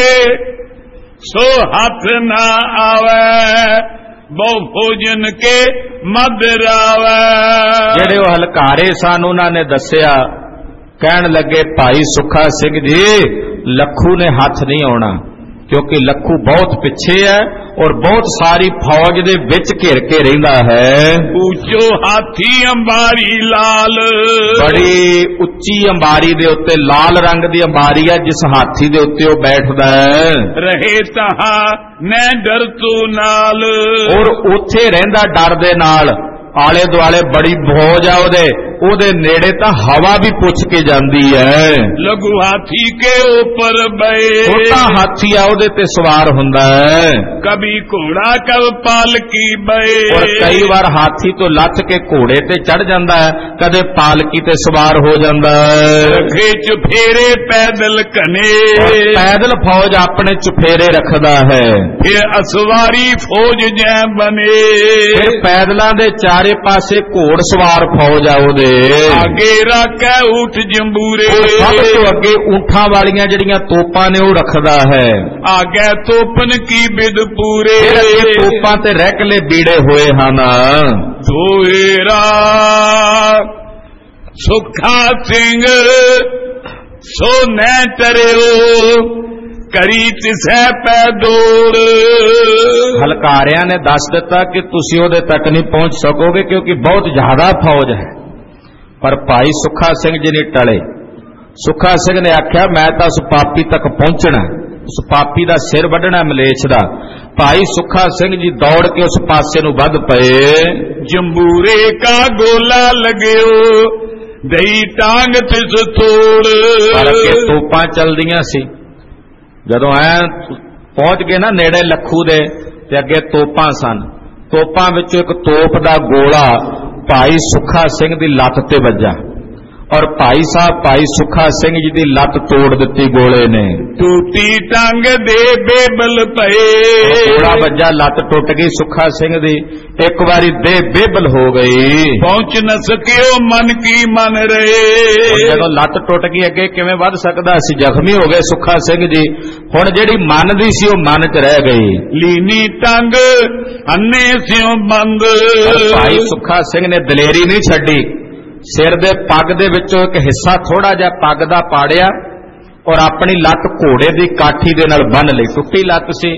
ਸੋ ਹੱਥ ਨਾ ਆਵੇ, ਬਹੁ ਭੋਜਨ ਕੇ ਮਦ ਰਾਵੇ। ਜਿਹੜੇ ਉਹ ਹਲਕਾਰੇ ਸਨ ਉਹਨਾਂ ਨੇ ਦੱਸਿਆ, ਕਹਿਣ ਲੱਗੇ ਭਾਈ ਸੁੱਖਾ ਸਿੰਘ ਜੀ ਲੱਖੂ ਨੇ ਹੱਥ ਨਹੀਂ ਆਉਣਾ, ਕਿਉਂਕਿ ਲੱਖੂ ਬਹੁਤ ਪਿੱਛੇ ਹੈ ਔਰ ਬਹੁਤ ਸਾਰੀ ਫੌਜ ਦੇ ਵਿੱਚ ਘਿਰ ਕੇ ਰਹਿੰਦਾ ਹੈ। ਉੱਚੋ ਹਾਥੀ ਅੰਬਾਰੀ ਲਾਲ, ਬੜੀ ਉੱਚੀ ਅੰਬਾਰੀ ਦੇ ਉੱਤੇ ਲਾਲ ਰੰਗ ਦੀ ਅੰਬਾਰੀ ਹੈ, ਜਿਸ ਹਾਥੀ ਦੇ ਉੱਤੇ ਉਹ ਬੈਠਦਾ ਹੈ। ਰਹੇ ਤਹਾ ਮੈਂ ਡਰ ਤੂੰ ਨਾਲ, ਔਰ ਉੱਥੇ ਰਹਿੰਦਾ ਡਰ ਦੇ ਨਾਲ। ਆਲੇ ਦੁਆਲੇ ਬੜੀ ਫੌਜ ਆ ਉਹਦੇ, ਉਹਦੇ ਨੇੜੇ ਤਾਂ ਹਵਾ ਵੀ ਪੁੱਛ ਕੇ ਜਾਂਦੀ ਹੈ। ਲਘੂ ਹਾਥੀ ਕੇ ਉੱਪਰ ਬਏ, ਛੋਟਾ ਹਾਥੀ ਆ ਉਹਦੇ ਤੇ ਸਵਾਰ ਹੁੰਦਾ ਹੈ। ਕभी ਘੋੜਾ ਕਬ ਪਾਲਕੀ ਬਏ, ਔਰ ਕਈ ਵਾਰ ਹਾਥੀ ਤੋਂ ਲੱਥ ਕੇ ਘੋੜੇ ਤੇ ਚੜ ਜਾਂਦਾ ਹੈ, ਕਦੇ ਪਾਲਕੀ ਤੇ ਸਵਾਰ ਹੋ ਜਾਂਦਾ ਹੈ। ਰਖੇ ਚੁਫੇਰੇ ਪੈਦਲ ਘਨੇ, ਪੈਦਲ ਫੌਜ ਆਪਣੇ ਚੁਫੇਰੇ ਰੱਖਦਾ ਹੈ। ਫਿਰ ਅਸਵਾਰੀ ਫੌਜ ਜੈ ਬਨੇ, ਫਿਰ ਪੈਦਲਾਂ ਦੇ ਚਾਰੇ ਪਾਸੇ ਘੋੜ ਸਵਾਰ ਫੌਜ ਆ ਉਹਦੇ। ਅੱਗੇ ਰੱਖੇ ਊਠ ਜੰਬੂਰੇ, ਸਭ ਤੋਂ ਅੱਗੇ ਊਠਾਂ ਵਾਲੀਆਂ ਜਿਹੜੀਆਂ ਤੋਪਾਂ ਨੇ ਉਹ ਰੱਖਦਾ ਹੈ। ਆਗੇ ਤੋਪਨ ਕੀ ਬਿਦ ਪੂਰੇ, ਤੋਪਾਂ ਤੇ ਰਹਿਕਲੇ ਬੀੜੇ ਹੋਏ ਹਨ। ਦੋਹਰਾ ਸੁੱਖਾ ਸਿੰਘ ਸੋ ਨੈ ਟਰਿਓ, ਕਰੀ ਤਿਸੈ ਪੈ ਦੌੜ। ਹਲਕਾਰਿਆਂ ਨੇ ਦੱਸ ਦਿੱਤਾ ਕਿ ਤੁਸੀਂ ਉਹਦੇ ਤੱਕ ਨਹੀਂ ਪਹੁੰਚ ਸਕੋਗੇ ਕਿਉਂਕਿ ਬਹੁਤ ਜ਼ਿਆਦਾ ਫੌਜ ਹੈ, ਪਰ ਭਾਈ ਸੁੱਖਾ ਸਿੰਘ ਜੀ ਨੇ ਟਲੇ। ਸੁੱਖਾ ਸਿੰਘ ਨੇ ਆਖਿਆ ਮੈਂ ਤਾਂ ਉਸ ਪਾਪੀ ਤੱਕ ਪਹੁੰਚਣਾ, ਉਸ ਪਾਪੀ ਦਾ ਸਿਰ ਵੱਢਣਾ ਮਲੇਛ ਦਾ। ਭਾਈ ਸੁੱਖਾ ਸਿੰਘ ਜੀ ਦੌੜ ਕੇ ਉਸ ਪਾਸੇ ਨੂੰ ਵੱਧ ਪਏ। ਜੰਬੂਰੇ ਕਾ ਗੋਲਾ ਲਗਿਓ, ਦਈ ਟਾਂਗ ਤਿਸ ਤੋੜ। ਪਰ ਅੱਗੇ ਤੋਪਾਂ ਚੱਲਦੀਆਂ ਸੀ, ਜਦੋਂ ਐ ਪਹੁੰਚ ਗਏ ਨਾ ਨੇੜੇ ਲੱਖੂ ਦੇ, ਤੇ ਅੱਗੇ ਤੋਪਾਂ ਸਨ। ਤੋਪਾਂ ਵਿੱਚੋਂ ਇੱਕ ਤੋਪ ਦਾ ਗੋਲਾ ਭਾਈ ਸੁੱਖਾ ਸਿੰਘ ਦੀ ਲੱਤ ਤੇ ਵੱਜਾ, ਔਰ ਭਾਈ ਸਾਹਿਬ ਭਾਈ ਸੁੱਖਾ ਸਿੰਘ ਜੀ ਦੀ ਲੱਤ ਤੋੜ ਦਿੱਤੀ ਗੋਲੇ ਨੇ। ਟੂਟੀ ਟੰਗ ਦੇ ਬੇਬਲ ਪਏ, ਗੋਲਾ ਵੱਜਾ, ਲੱਤ ਟੁੱਟ ਗਈ ਸੁੱਖਾ ਸਿੰਘ ਦੀ। ਇੱਕ ਵਾਰੀ ਦੇ ਬੇਬਲ ਹੋ ਗਈ, ਪਹੁੰਚ न ਸਕਿਓ ਮਨ ਕੀ ਮਨ ਰਹੇ। ਜਦੋਂ ਲੱਤ ਟੁੱਟ ਗਈ ਅੱਗੇ ਕਿਵੇਂ ਵੱਧ ਸਕਦਾ ਸੀ? ਜ਼ਖਮੀ ਹੋ ਗਏ ਸੁੱਖਾ ਸਿੰਘ ਜੀ। ਹੁਣ ਜਿਹੜੀ ਮਨ ਦੀ ਸੀ ਉਹ ਮਨ 'ਚ ਰਹਿ ਗਈ। ਲੀਨੀ ਟੰਗ ਅੰਨੇ ਸਿਓ ਬੰਦ, ਭਾਈ ਸੁੱਖਾ ਸਿੰਘ ਨੇ ਦਲੇਰੀ ਨਹੀਂ ਛੱਡੀ। ਸਿਰ ਦੇ ਪੱਗ ਦੇ ਵਿੱਚੋਂ ਇੱਕ ਹਿੱਸਾ ਥੋੜਾ ਜਿਹਾ ਪੱਗ ਦਾ ਪਾੜਿਆ ਔਰ ਆਪਣੀ ਲੱਤ ਘੋੜੇ ਦੀ ਕਾਠੀ ਦੇ ਨਾਲ ਬੰਨ ਲਈ। ਟੁੱਟੀ ਲੱਤ ਸੀ,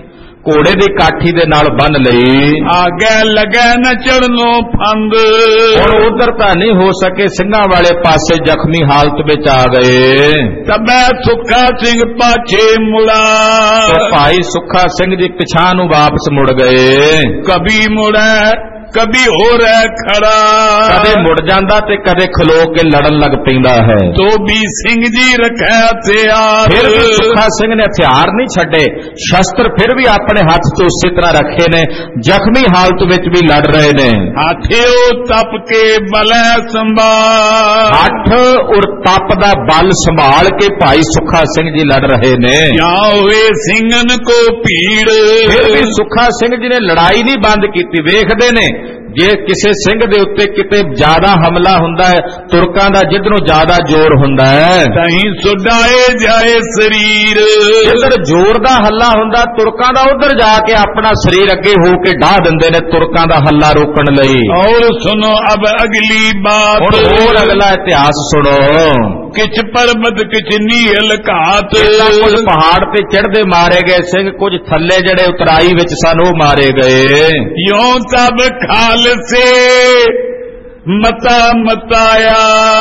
ਘੋੜੇ ਦੀ ਕਾਠੀ ਦੇ ਨਾਲ ਬੰਨ ਲਈ। ਆਗੇ ਲਗੇ ਨ ਚੜਨੋਂ ਫੰਦ, ਹੁਣ ਉਧਰ ਤਾਂ ਨਹੀਂ ਹੋ ਸਕੇ, ਸਿੰਘਾਂ ਵਾਲੇ ਪਾਸੇ ਜ਼ਖਮੀ ਹਾਲਤ ਵਿੱਚ ਆ ਗਏ। ਤਬੈ ਸੁੱਖਾ ਸਿੰਘ ਪਾਛੇ ਮੁੜਾ, ਤੇ ਭਾਈ ਸੁੱਖਾ ਸਿੰਘ ਜੀ ਪਿਛਾਂ ਨੂੰ ਵਾਪਸ ਮੁੜ ਗਏ। ਕਭੀ ਮੁੜੈ ਕਭੀ ਹੋ ਰਹਿ ਖੜਾ, ਕਦੇ ਮੁੜ ਜਾਂਦਾ ਤੇ ਕਦੇ ਖਲੋ ਕੇ ਲੜਨ ਲੱਗ ਪੈਂਦਾ ਹੈ। ਤੋ ਵੀ ਸਿੰਘ ਜੀ ਰੱਖਿਆ ਹਥਿਆਰ, ਫਿਰ ਵੀ ਸੁੱਖਾ ਸਿੰਘ ਨੇ ਹਥਿਆਰ ਨਹੀਂ ਛੱਡੇ, ਸ਼ਸਤਰ ਫਿਰ ਵੀ ਆਪਣੇ ਹੱਥ 'ਚ ਉਸੇ ਤਰ੍ਹਾਂ ਰੱਖੇ ਨੇ, ਜ਼ਖਮੀ ਹਾਲਤ ਵਿੱਚ ਵੀ ਲੜ ਰਹੇ ਨੇ। ਹਾਥਿਓ ਤਪ ਕੇ ਬਲੈ ਸੰਭਾਲ, ਹੱਠ ਔਰ ਤਪ ਦਾ ਬਲ ਸੰਭਾਲ ਕੇ ਭਾਈ ਸੁੱਖਾ ਸਿੰਘ ਜੀ ਲੜ ਰਹੇ ਨੇ। ਜਾਂ ਹੋਏ ਸਿੰਘਨ ਕੋ ਭੀੜ, ਫਿਰ ਵੀ ਸੁੱਖਾ ਸਿੰਘ ਜੀ ਨੇ ਲੜਾਈ ਨਹੀਂ ਬੰਦ ਕੀਤੀ। ਵੇਖਦੇ ਨੇ ਜੇ ਕਿਸੇ ਸਿੰਘ ਦੇ ਉੱਤੇ ਕਿਤੇ ਜ਼ਿਆਦਾ ਹਮਲਾ ਹੁੰਦਾ ਹੈ, ਤੁਰਕਾਂ ਦਾ ਜਿੱਧਰੋਂ ਜ਼ਿਆਦਾ ਜ਼ੋਰ ਹੁੰਦਾ ਹੈ, ਤਹੀਂ ਸੁਡਾਏ ਜਾਏ ਸਰੀਰ, ਜਿੱਧਰ ਜ਼ੋਰ ਦਾ ਹੱਲਾ ਹੁੰਦਾ ਤੁਰਕਾਂ ਦਾ, ਉਧਰ ਜਾ ਕੇ ਆਪਣਾ ਸਰੀਰ ਅੱਗੇ ਹੋ ਕੇ ਢਾਹ ਦਿੰਦੇ ਨੇ ਤੁਰਕਾਂ ਦਾ ਹੱਲਾ ਰੋਕਣ ਲਈ। ਔਰ ਸੁਣੋ ਅਬ ਅਗਲੀ ਬਾਤ, ਹੁਣ ਹੋਰ ਅਗਲਾ ਇਤਿਹਾਸ ਸੁਣੋ। ਕਿਛ ਪਰਬਤ ਕਿਛ ਨੀਲ ਘਾਤ, ਕੁਝ ਪਹਾੜ ਤੇ ਚੜ੍ਹਦੇ ਮਾਰੇ ਗਏ ਸਿੰਘ, ਕੁਝ ਥੱਲੇ ਜਿਹੜੇ ਉਤਰਾਈ ਵਿੱਚ ਸਨ ਉਹ ਮਾਰੇ ਗਏ। ਯੋਂ ਤਬ ਖਾਲਸੇ ਮਤਾ ਮਤਾਇਆ,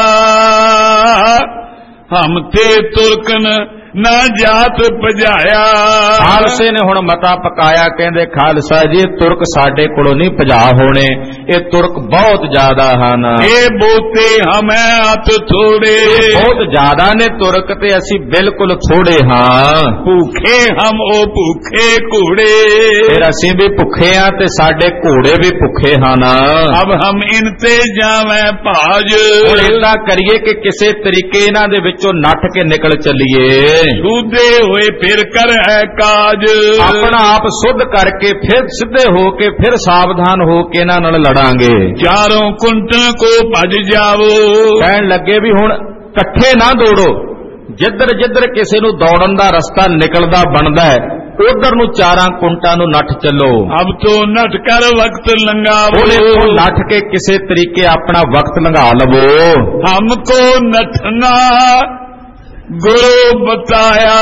ਹਮ ਤੇ ਤੁਰਕਨ ਨਾ ਜਾਤ ਭਜਾਇਆ। ਖਾਲਸੇ ਨੇ ਹੁਣ ਮਤਾ ਪਕਾਇਆ, ਕਹਿੰਦੇ ਖਾਲਸਾ ਜੀ ਤੁਰਕ ਸਾਡੇ ਕੋਲੋਂ ਨਹੀਂ ਭਜਾ ਹੋਣੇ, ਇਹ ਤੁਰਕ ਬਹੁਤ ਜ਼ਿਆਦਾ ਹਨ। ਇਹ ਬੋਤੇ ਹਮੈਂ ਹੱਥ ਥੋੜੇ, ਬਹੁਤ ਜ਼ਿਆਦਾ ਨੇ ਤੁਰਕ ਤੇ ਅਸੀਂ ਬਿਲਕੁਲ ਥੋੜੇ ਹਾਂ। ਭੁੱਖੇ ਹਮ ਉਹ ਭੁੱਖੇ ਘੋੜੇ, ਫਿਰ ਅਸੀਂ ਵੀ ਭੁੱਖੇ ਹਾਂ ਤੇ ਸਾਡੇ ਘੋੜੇ ਵੀ ਭੁੱਖੇ ਹਨ। ਅਬ ਹਮ ਇਨ ਤੇ ਜਾਵੇਂ ਭਾਜ, ਹੁਣ ਏਦਾਂ ਕਰੀਏ ਕਿ ਕਿਸੇ ਤਰੀਕੇ ਇਹਨਾਂ ਦੇ ਵਿੱਚੋਂ ਨੱਠ ਕੇ ਨਿਕਲ ਚੱਲੀਏ। ਸੂਦੇ ਹੋਏ ਫਿਰ ਕਰ ਹੈ ਕਾਜ, ਆਪਣਾ ਆਪ ਸੁੱਧ ਕਰਕੇ ਫਿਰ ਸਿੱਧੇ ਹੋ ਕੇ ਫਿਰ ਸਾਵਧਾਨ ਹੋ ਕੇ ਇਹਨਾਂ ਨਾਲ ਲੜਾਂਗੇ। ਚਾਰੋਂ ਕੁੰਟਾਂ ਕੋ ਭੱਜ ਜਾਵੋ, ਕਹਿਣ ਲੱਗੇ ਵੀ ਹੁਣ ਇਕੱਠੇ ਨਾ ਦੌੜੋ, ਜਿੱਧਰ ਜਿੱਧਰ ਕਿਸੇ ਨੂੰ ਦੌੜਨ ਦਾ ਰਸਤਾ ਨਿਕਲਦਾ ਬਣਦਾ ਹੈ ਉਧਰ ਨੂੰ ਚਾਰਾਂ ਕੁੰਟਾਂ ਨੂੰ ਨੱਠ ਚੱਲੋ। ਅਬ ਤੋਂ ਨੱਠ ਕਰ ਵਕਤ ਲੰਘਾਵੋ, ਉਹਨੇ ਨੱਠ ਕੇ ਕਿਸੇ ਤਰੀਕੇ ਆਪਣਾ ਵਕਤ ਲੰਘਾ ਲਵੋ। ਹਮਕੋ ਨੱਠਣਾ ਗੁਰੂ ਬਤਾਇਆ,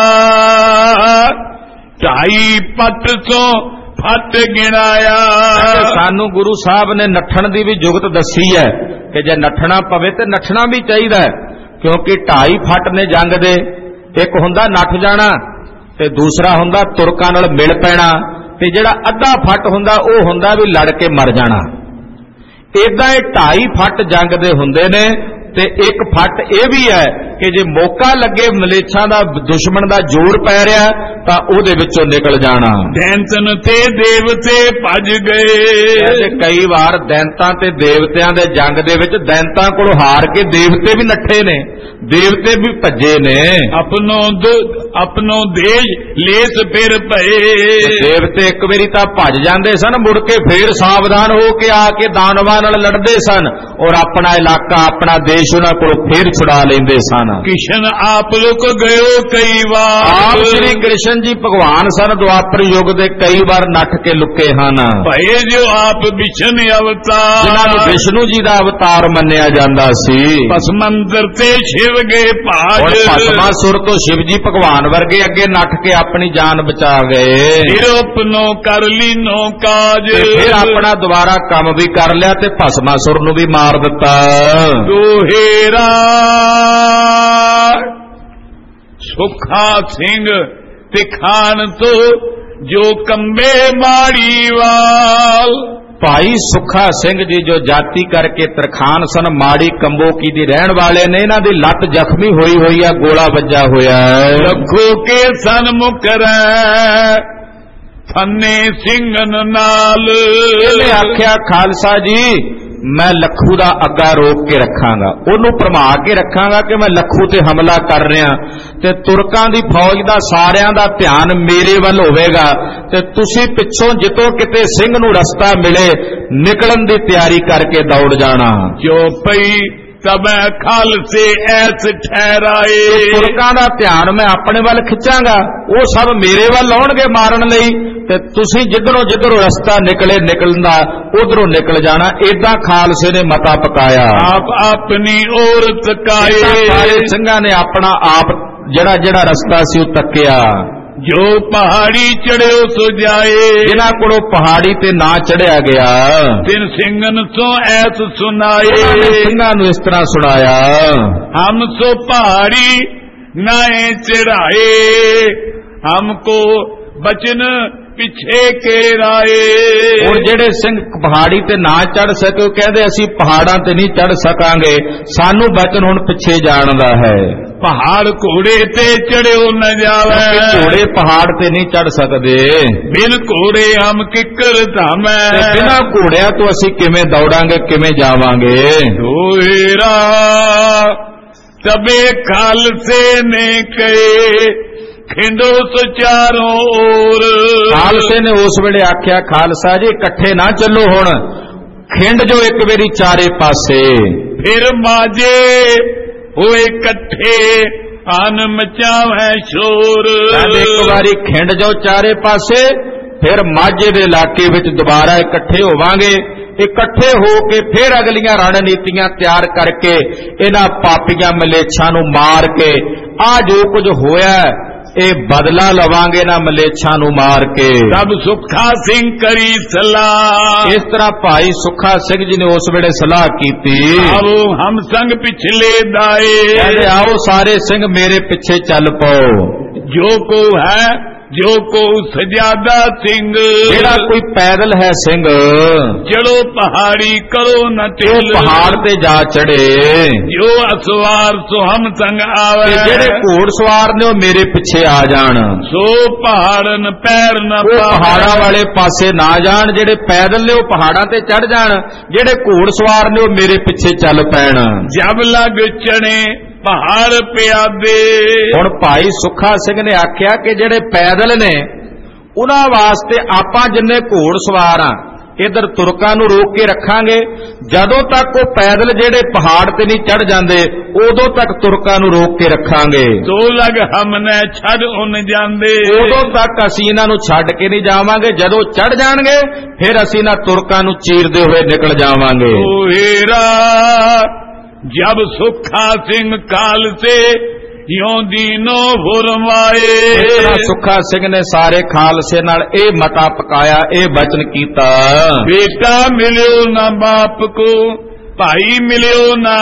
ਢਾਈ ਪੱਟ ਤੋਂ ਫੱਟ ਗਿਣਾਇਆ। ਸਾਨੂੰ ਗੁਰੂ ਸਾਹਿਬ ਨੇ ਨੱਠਣ ਦੀ ਵੀ ਜੁਗਤ ਦੱਸੀ ਹੈ ਕਿ ਜੇ ਨੱਠਣਾ ਪਵੇ ਤੇ ਨੱਠਣਾ ਵੀ ਚਾਹੀਦਾ ਹੈ, ਕਿਉਂਕਿ ਢਾਈ ਫੱਟ ਨੇ ਜੰਗ ਦੇ। ਇੱਕ ਹੁੰਦਾ ਨੱਠ ਜਾਣਾ ਤੇ ਦੂਸਰਾ ਹੁੰਦਾ ਤੁਰਕਾਂ ਨਾਲ ਮਿਲ ਪੈਣਾ, ਤੇ ਜਿਹੜਾ ਅੱਧਾ ਫੱਟ ਹੁੰਦਾ ਉਹ ਹੁੰਦਾ ਵੀ ਲੜ ਕੇ ਮਰ ਜਾਣਾ। ਏਦਾਂ ਇਹ ਢਾਈ ਫੱਟ ਜੰਗ ਦੇ ਹੁੰਦੇ ਨੇ। ਤੇ ਇੱਕ ਫੱਟ ਇਹ ਵੀ ਹੈ ਕਿ ਜੇ ਮੌਕਾ ਲੱਗੇ ਮਲੇਛਾਂ ਦਾ ਦੁਸ਼ਮਣ ਦਾ ਜ਼ੋਰ ਪੈ ਰਿਹਾ ਤਾਂ ਉਹਦੇ ਵਿੱਚੋਂ ਨਿਕਲ ਜਾਣਾ। ਦੈਂਤਨ ਤੇ ਦੇਵਤੇ ਭੱਜ ਗਏ, ਤੇ ਕਈ ਵਾਰ ਦੈਂਤਾਂ ਤੇ ਦੇਵਤਿਆਂ ਦੇ ਜੰਗ ਦੇ ਵਿੱਚ ਦੈਂਤਾਂ ਕੋਲ ਹਾਰ ਕੇ ਦੇਵਤੇ ਵੀ ਨੱਠੇ ਨੇ, ਦੇਵਤੇ ਵੀ ਭੱਜੇ ਨੇ। ਆਪਣੋ ਆਪਣੋ ਦੇਸ਼ ਲੇਸ ਫਿਰ ਭਏ, ਦੇਵਤੇ ਇੱਕ ਵਾਰੀ ਤਾਂ ਭੱਜ ਜਾਂਦੇ ਸਨ, ਮੁੜ ਕੇ ਫੇਰ ਸਾਵਧਾਨ ਹੋ ਕੇ ਆ ਕੇ ਦਾਨਵਾਂ ਨਾਲ ਲੜਦੇ ਸਨ ਔਰ ਆਪਣਾ ਇਲਾਕਾ ਆਪਣਾ ਦੇਸ਼ ਉਹਨਾਂ ਕੋਲ ਫੇਰ ਛੁਡਾ ਲੈਂਦੇ ਸਨ। ਕ੍ਰਿਸ਼ਨ ਆਪ ਲੁਕ ਗਇਓ ਕਈ ਵਾਰ, ਆਪ ਸ੍ਰੀ ਕ੍ਰਿਸ਼ਨ ਜੀ ਭਗਵਾਨ ਸਨ, ਦੁਆਪਰ ਯੁੱਗ ਦੇ ਕਈ ਵਾਰ ਨੱਠ ਕੇ ਲੁਕੇ ਹਨ। ਭਏ ਜੋ ਆਪ ਵਿਸ਼ਨ ਅਵਤਾਰ, ਜਿਨ੍ਹਾਂ ਨੂੰ ਵਿਸ਼ਨੂੰ ਜੀ ਦਾ ਅਵਤਾਰ ਮੰਨਿਆ ਜਾਂਦਾ ਸੀ। ਭਸਮੰਦਰ ਤੇ ਸ਼ਿਵ ਗਏ ਭਾਜ, ਭਸਮਾਸੁਰ ਤੋਂ ਸ਼ਿਵ ਜੀ ਭਗਵਾਨ ਵਰਗੇ ਅੱਗੇ ਨੱਠ ਕੇ ਆਪਣੀ ਜਾਨ ਬਚਾ ਗਏ। ਫਿਰ ਆਪਣੋ ਕਰ ਲੀਨੋ ਕਾਜ, ਫਿਰ ਆਪਣਾ ਦੁਬਾਰਾ ਕੰਮ ਵੀ ਕਰ ਲਿਆ ਤੇ ਭਸਮਾਸੁਰ ਨੂੰ ਵੀ ਮਾਰ ਦਿੱਤਾ। ਹੀਰਾ ਸੁੱਖਾ ਸਿੰਘ ਤੇ ਖਾਨ ਤੋਂ ਜੋ ਕੰਬੇ ਮਾੜੀ ਵਾਲ, ਭਾਈ ਸੁੱਖਾ ਸਿੰਘ ਜੀ ਜੋ ਜਾਤੀ ਕਰਕੇ ਤਰਖਾਨ ਸਨ, ਮਾੜੀ ਕੰਬੋਕੀ ਦੀ ਰਹਿਣ ਵਾਲੇ ਨੇ, ਇਹਨਾਂ ਦੀ ਲੱਤ ਜ਼ਖਮੀ ਹੋਈ ਹੋਈ ਆ, ਗੋਲਾ ਵੱਜਾ ਹੋਇਆ ਹੈ। ਲੱਖੋ ਕੇ ਸਨਮੁਖ ਰਹਿ ਥੰਨੇ ਸਿੰਘਨ ਨਾਲ, ਇਹਨੇ ਆਖਿਆ ਖਾਲਸਾ ਜੀ ਮੈਂ ਲੱਖੂ ਦਾ ਅੱਗਾ ਰੋਕ ਕੇ ਰੱਖਾਂਗਾ, ਉਹਨੂੰ ਭਰਮਾ ਕੇ ਰੱਖਾਂਗਾ ਕਿ ਮੈਂ ਲੱਖੂ ਤੇ ਹਮਲਾ ਕਰ ਰਿਹਾ ਤੇ ਤੁਰਕਾਂ ਦੀ ਫੌਜ ਦਾ ਸਾਰਿਆਂ ਦਾ ਧਿਆਨ ਮੇਰੇ ਵੱਲ ਹੋਵੇਗਾ ਤੇ ਤੁਸੀਂ ਪਿੱਛੋਂ ਜਿੱਤੋਂ ਕਿਤੇ ਸਿੰਘ ਨੂੰ ਰਸਤਾ ਮਿਲੇ ਨਿਕਲਣ ਦੀ ਤਿਆਰੀ ਕਰਕੇ ਦੌੜ ਜਾਣਾ। ਜੋ ਪਈ ਤਬੈ ਖਾਲਸੇ ਐਸ ਠਹਿਰਾਏ, ਤੁਰਕਾਂ ਦਾ ਧਿਆਨ ਮੈਂ ਆਪਣੇ ਵੱਲ ਖਿੱਚਾਂਗਾ, ਉਹ ਸਭ ਮੇਰੇ ਵੱਲ ਆਉਣਗੇ ਮਾਰਨ ਲਈ ਤੇ ਤੁਸੀਂ ਜਿੱਧਰੋਂ ਜਿੱਧਰੋਂ ਰਸਤਾ ਨਿਕਲੇ ਨਿਕਲਦਾ ਉਧਰੋਂ ਨਿਕਲ ਜਾਣਾ। ਏਦਾਂ ਖਾਲਸੇ ਨੇ ਮਤਾ ਪਕਾਇਆ। ਆਪ ਆਪਣੀ ਔਰਤ ਕਾਏ, ਸਾਰੇ ਸਿੰਘਾਂ ਨੇ ਆਪਣਾ ਆਪ ਜਿਹੜਾ ਜਿਹੜਾ ਰਸਤਾ ਸੀ ਉਹ ਤੱਕਿਆ। ਜੋ ਪਹਾੜੀ ਚੜਿਓ ਸੋ ਜਾਏ, ਜਿਨ੍ਹਾਂ ਕੋਲੋਂ ਪਹਾੜੀ ਤੇ ਨਾ ਚੜਿਆ ਗਿਆ, ਤਿਨ ਸਿੰਘਨ ਸੋ ਐਸ ਸੁਨਾਏ, ਸਿੰਘਾਂ ਨੂੰ ਇਸ ਤਰ੍ਹਾਂ ਸੁਣਾਇਆ, ਹਮ ਸੋ ਪਹਾੜੀ ਨਾਏ ਚੜਾਏ, ਹਮਕੋ ਬਚਨ ਪਿੱਛੇ ਕੇ ਰਾਏ। ਹੁਣ ਜਿਹੜੇ ਸਿੰਘ ਪਹਾੜੀ ਤੇ ਨਾ ਚੜ ਸਕੇ ਉਹ ਕਹਿੰਦੇ ਅਸੀਂ ਪਹਾੜਾਂ ਤੇ ਨਹੀਂ ਚੜ ਸਕਾਂਗੇ, ਸਾਨੂੰ ਬਚਨ ਹੁਣ ਪਿੱਛੇ ਜਾਣ ਦਾ ਹੈ। ਪਹਾੜ ਘੋੜੇ ਤੇ ਚੜਿਓ ਨਾ ਜਾਵੇ, ਘੋੜੇ ਪਹਾੜ ਤੇ ਨਹੀਂ ਚੜ ਸਕਦੇ, ਬਿਨ ਘੋੜੇ ਹਮ ਕਿੱਕਰ ਧਾਮੈ, ਬਿਨਾਂ ਘੋੜਿਆਂ ਤੋਂ ਅਸੀਂ ਕਿਵੇਂ ਦੌੜਾਂਗੇ, ਕਿਵੇਂ ਜਾਵਾਂਗੇ। ਹੋਏਰਾ ਤਬੇ ਖਾਲਸੇ ਨੇ ਕਹੇ, ਖਿੰਡੋ ਸਚਾਰੋਂ ਔਰ। ਖਾਲਸੇ ਨੇ ਉਸ ਵੇਲੇ ਆਖਿਆ, ਖਾਲਸਾ ਜੀ ਇਕੱਠੇ ਨਾ ਚੱਲੋ, ਹੁਣ ਖਿੰਡ ਜੋ ਇੱਕ ਵਾਰੀ ਚਾਰੇ ਪਾਸੇ। ਫਿਰ ਮਾਜੇ ਹੋਏ ਇਕੱਠੇ ਅਨ ਮਚਾਵੈ ਸ਼ੋਰ, ਇੱਕ ਵਾਰੀ ਖਿੰਡ ਜੋ ਚਾਰੇ ਪਾਸੇ, ਫਿਰ ਮਾਝੇ ਦੇ ਇਲਾਕੇ ਵਿੱਚ ਦੁਬਾਰਾ ਇਕੱਠੇ ਹੋਵਾਂਗੇ। ਇਕੱਠੇ ਹੋ ਕੇ ਫਿਰ ਅਗਲੀਆਂ ਰਣਨੀਤੀਆਂ ਤਿਆਰ ਕਰਕੇ ਇਹਨਾਂ ਪਾਪੀਆਂ ਮਲੇਛਾਂ ਨੂੰ ਮਾਰ ਕੇ ਆ ਜੋ ਕੁਝ ਹੋਇਆ ਇਹ ਬਦਲਾ ਲਵਾਂਗੇ ਨਾ ਮਲੇਛਾਂ ਨੂੰ ਮਾਰ ਕੇ। ਤਬ ਸੁੱਖਾ ਸਿੰਘ ਕਰੀ ਸਲਾਹ, ਇਸ ਤਰ੍ਹਾਂ ਭਾਈ ਸੁੱਖਾ ਸਿੰਘ ਜੀ ਨੇ ਉਸ ਵੇਲੇ ਸਲਾਹ ਕੀਤੀ, ਆਓ ਹਮ ਸੰਗ ਪਿਛਲੇ ਦਾਏ, ਕਹਿੰਦੇ ਆਓ ਸਾਰੇ ਸਿੰਘ ਮੇਰੇ ਪਿੱਛੇ ਚੱਲ ਪਾਓ। ਜੋ ਕੋ ਹੈ ਜੋ ਕੋ ਸਜਾਦਾ ਸਿੰਘ, ਜਿਹੜਾ ਕੋਈ ਪੈਦਲ ਹੈ ਸਿੰਘ, ਚੜੋ ਪਹਾੜੀ ਕਰੋ ਨ ਟਿਲ, ਪਹਾੜ ਤੇ ਜਾ ਚੜੇ। ਜੋ ਅਸਵਾਰ ਸੋ ਹਮ ਸੰਗ ਆਵੇ, ਜਿਹੜੇ ਘੋੜ ਸਵਾਰ ਨੇ ਉਹ ਮੇਰੇ ਪਿੱਛੇ ਆ ਜਾਣ। ਸੋ ਪਹਾੜਨ ਪੈਰ ਨ ਪਾਵੇ, ਪਹਾੜਾਂ ਵਾਲੇ ਪਾਸੇ ਨਾ ਜਾਣ। ਜਿਹੜੇ ਪੈਦਲ ਨੇ ਉਹ ਪਹਾੜਾਂ ਤੇ ਚੜ ਜਾਣ, ਜਿਹੜੇ ਘੋੜ ਸਵਾਰ ਨੇ ਉਹ ਮੇਰੇ ਪਿੱਛੇ ਚੱਲ ਪੈਣ। ਜਬ ਲੱਗ ਚਣੇ ਪਹਾੜ ਪਿਆਦੇ, ਹੁਣ ਭਾਈ ਸੁੱਖਾ ਸਿੰਘ ਨੇ ਆਖਿਆ ਕਿ ਜਿਹੜੇ ਪੈਦਲ ਨੇ ਉਹਨਾਂ ਵਾਸਤੇ ਆਪਾਂ ਜਿੰਨੇ ਘੋੜ ਸਵਾਰ ਆ ਇਧਰ ਤੁਰਕਾਂ ਨੂੰ ਰੋਕ ਕੇ ਰੱਖਾਂਗੇ। ਜਦੋਂ ਤੱਕ ਉਹ ਪੈਦਲ ਜਿਹੜੇ ਪਹਾੜ ਤੇ ਨਹੀਂ ਚੜ ਜਾਂਦੇ ਉਦੋਂ ਤੱਕ ਤੁਰਕਾਂ ਨੂੰ ਰੋਕ ਕੇ ਰੱਖਾਂਗੇ। ਤੋ ਲਗ ਹਮਨੇ ਛੱਡ ਉਨ ਜਾਂਦੇ, ਉਦੋਂ ਤੱਕ ਅਸੀਂ ਇਹਨਾਂ ਨੂੰ ਛੱਡ ਕੇ ਨਹੀਂ ਜਾਵਾਂਗੇ। ਜਦੋਂ ਚੜ ਜਾਣਗੇ ਫਿਰ ਅਸੀਂ ਇਹਨਾਂ ਤੁਰਕਾਂ ਨੂੰ ਚੀਰਦੇ ਹੋਏ ਨਿਕਲ ਜਾਵਾਂਗੇ। ਓ ਹੀਰਾ ਜਬ ਸੁੱਖਾ ਸਿੰਘ ਖਾਲਸੇ ਯੋਂ ਦੀਨੋ ਫੁਰਮਾਏ, ਸੁੱਖਾ ਸਿੰਘ ਨੇ ਸਾਰੇ ਖਾਲਸੇ ਨਾਲ ਇਹ ਮਤਾ ਪਕਾਇਆ, ਇਹ ਬਚਨ ਕੀਤਾ, ਬੇਟਾ ਮਿਲਿਓ ਨਾ ਬਾਪ ਕੋ, ਭਾਈ ਮਿਲਿਓ ਨਾ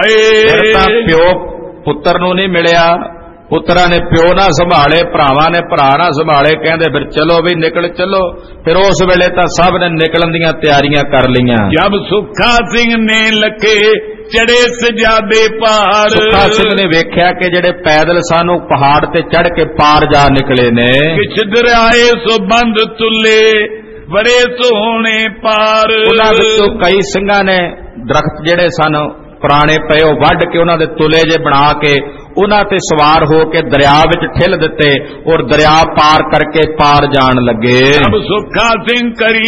ਭਾਏ। ਤਾਂ ਪਿਓ ਪੁੱਤਰ ਨੂੰ ਨਹੀਂ ਮਿਲਿਆ, ਪੁੱਤਰਾਂ ਨੇ ਪਿਓ ਨਾ ਸੰਭਾਲੇ, ਭਰਾਵਾਂ ਨੇ ਭਰਾ ਨਾ ਸੰਭਾਲੇ। ਕਹਿੰਦੇ ਫਿਰ ਚਲੋ ਵੀ ਨਿਕਲ ਚਲੋ। ਫਿਰ ਉਸ ਵੇਲੇ ਤਾਂ ਸਭ ਨੇ ਨਿਕਲਣ ਦੀਆਂ ਤਿਆਰੀਆਂ ਕਰ ਲਈਆਂ। ਜਬ ਸੁੱਖਾ ਸਿੰਘ ਨੇ ਲਕੇ ਚੜੇ ਸਜਾਦੇ ਪਹਾੜ, ਸੁੱਖਾ ਸਿੰਘ ਨੇ ਵੇਖਿਆ ਕਿ ਜਿਹੜੇ ਪੈਦਲ ਸਾਨੂੰ ਪਹਾੜ ਤੇ ਚੜ ਕੇ ਪਾਰ ਜਾ ਨਿਕਲੇ ਨੇ। ਕਿਛ ਦਰਿਆਏ ਸੋ ਬੰਦ ਤੁਲੇ ਬੜੇ ਸੋਹਣੇ ਪਾਰ, ਉਹਨਾਂ ਵਿੱਚੋਂ ਕਈ ਸਿੰਘਾਂ ਨੇ ਦਰਖਤ ਜਿਹੜੇ ਸਨ ਪੁਰਾਣੇ ਪਏ ਉਹ ਵੱਢ ਕੇ ਉਹਨਾਂ ਦੇ ਤੁਲੇ ਜੇ ਬਣਾ ਕੇ ਉਹਨਾਂ ਤੇ ਸਵਾਰ ਹੋ ਕੇ ਦਰਿਆ ਵਿੱਚ ਠਿੱਲ ਦਿੱਤੇ ਔਰ ਦਰਿਆ ਪਾਰ ਕਰਕੇ ਪਾਰ ਜਾਣ ਲੱਗੇ। ਅਬ ਸੁੱਖਾ ਸਿੰਘ ਕਰੀ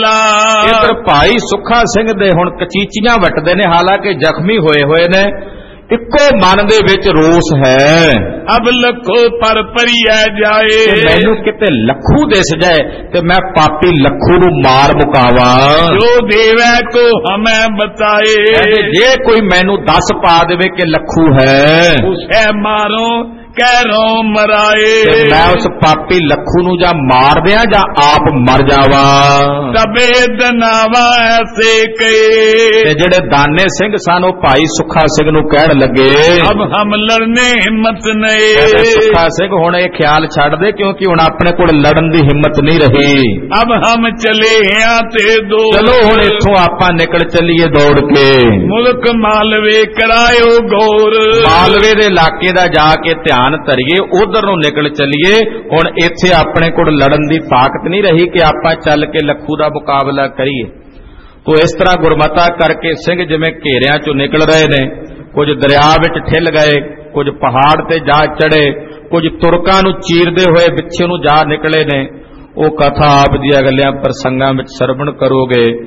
ਸਲਾਹ, ਇਧਰ ਭਾਈ ਸੁੱਖਾ ਸਿੰਘ ਦੇ ਹੁਣ ਕਚੀਚੀਆਂ ਵੱਟਦੇ ਨੇ, ਹਾਲਾਂਕਿ ਜ਼ਖਮੀ ਹੋਏ ਹੋਏ ਨੇ, ਇੱਕੋ ਮਨ ਦੇ ਵਿੱਚ ਰੋਸ ਹੈ। ਅਬ ਲੱਖੋ ਪਰ ਪਰਿਆ ਜਾਏ, ਮੈਨੂੰ ਕਿਤੇ ਲੱਖੂ ਦਿਸ ਜਾਏ ਤੇ ਮੈਂ ਪਾਪੀ ਲੱਖੂ ਨੂੰ ਮਾਰ ਮੁਕਾਵਾਂ। ਜੋ ਦੇਵੈ ਕੋ ਹਮੈ ਬਤਾਏ, ਜੇ ਕੋਈ ਮੈਨੂੰ ਦੱਸ ਪਾ ਦੇਵੇ ਕਿ ਲੱਖੂ ਹੈ, ਉਸੇ ਮਾਰੋ ਕਹਿਰੋ ਮਰਾਏ, ਮੈਂ ਉਸ ਪਾਪੀ ਲੱਖੂ ਨੂੰ ਜਾਂ ਮਾਰ ਦਿਆਂ ਜਾਂ ਆਪ ਮਰ ਜਾਵਾਂ। ਤਬੇ ਦਨਾਵਾ ਐਸੇ ਕਹੇ, ਤੇ ਜਿਹੜੇ ਦਾਨੇ ਸਿੰਘ ਸਨ ਉਹ ਭਾਈ ਸੁੱਖਾ ਸਿੰਘ ਨੂੰ ਕਹਿਣ ਲੱਗੇ, ਅਬ ਹਮ ਲੜਨੇ ਹਿੰਮਤ ਨਹੀਂ। ਸੁੱਖਾ ਸਿੰਘ ਹੁਣ ਇਹ ਖਿਆਲ ਛੱਡ ਦੇ ਕਿਉਂਕਿ ਹੁਣ ਆਪਣੇ ਕੋਲ ਲੜਨ ਦੀ ਹਿੰਮਤ ਨਹੀਂ ਰਹੀ। ਅਬ ਹਮ ਚਲੇ ਹਾਂ ਤੇ ਦੋ, ਚਲੋ ਹੁਣ ਇੱਥੋਂ ਆਪਾਂ ਨਿਕਲ ਚੱਲੀਏ ਦੌੜ ਕੇ। ਮੁਲਕ ਮਾਲਵੇ ਕਰਾਇਓ ਗੌਰ, ਮਾਲਵੇ ਦੇ ਇਲਾਕੇ ਦਾ ਜਾ ਕੇ ਧਿਆਨ ਧਰੀਏ, ਉਧਰ ਨੂੰ ਨਿਕਲ ਚੱਲੀਏ। ਹੁਣ ਇੱਥੇ ਆਪਣੇ ਕੋਲ ਲੜਨ ਦੀ ਤਾਕਤ ਨਹੀਂ ਰਹੀ ਕਿ ਆਪਾਂ ਚੱਲ ਕੇ ਲੱਖੂ ਦਾ ਮੁਕਾਬਲਾ ਕਰੀਏ। ਤੋ ਇਸ ਤਰ੍ਹਾਂ ਗੁਰਮਤਾ ਕਰਕੇ ਸਿੰਘ ਜਿਵੇਂ ਘੇਰਿਆਂ ਚੋਂ ਨਿਕਲ ਰਹੇ ਨੇ, ਕੁਝ ਦਰਿਆ ਵਿੱਚ ਠਿੱਲ ਗਏ, ਕੁਝ ਪਹਾੜ ਤੇ ਜਾ ਚੜੇ, ਕੁਝ ਤੁਰਕਾਂ ਨੂੰ ਚੀਰਦੇ ਹੋਏ ਪਿੱਛੇ ਨੂੰ ਜਾ ਨਿਕਲੇ ਨੇ। ਉਹ ਕਥਾ ਆਪ ਦੀਆਂ ਗੱਲਾਂ ਪ੍ਰਸੰਗਾਂ ਵਿੱਚ ਸਰਵਣ ਕਰੋਗੇ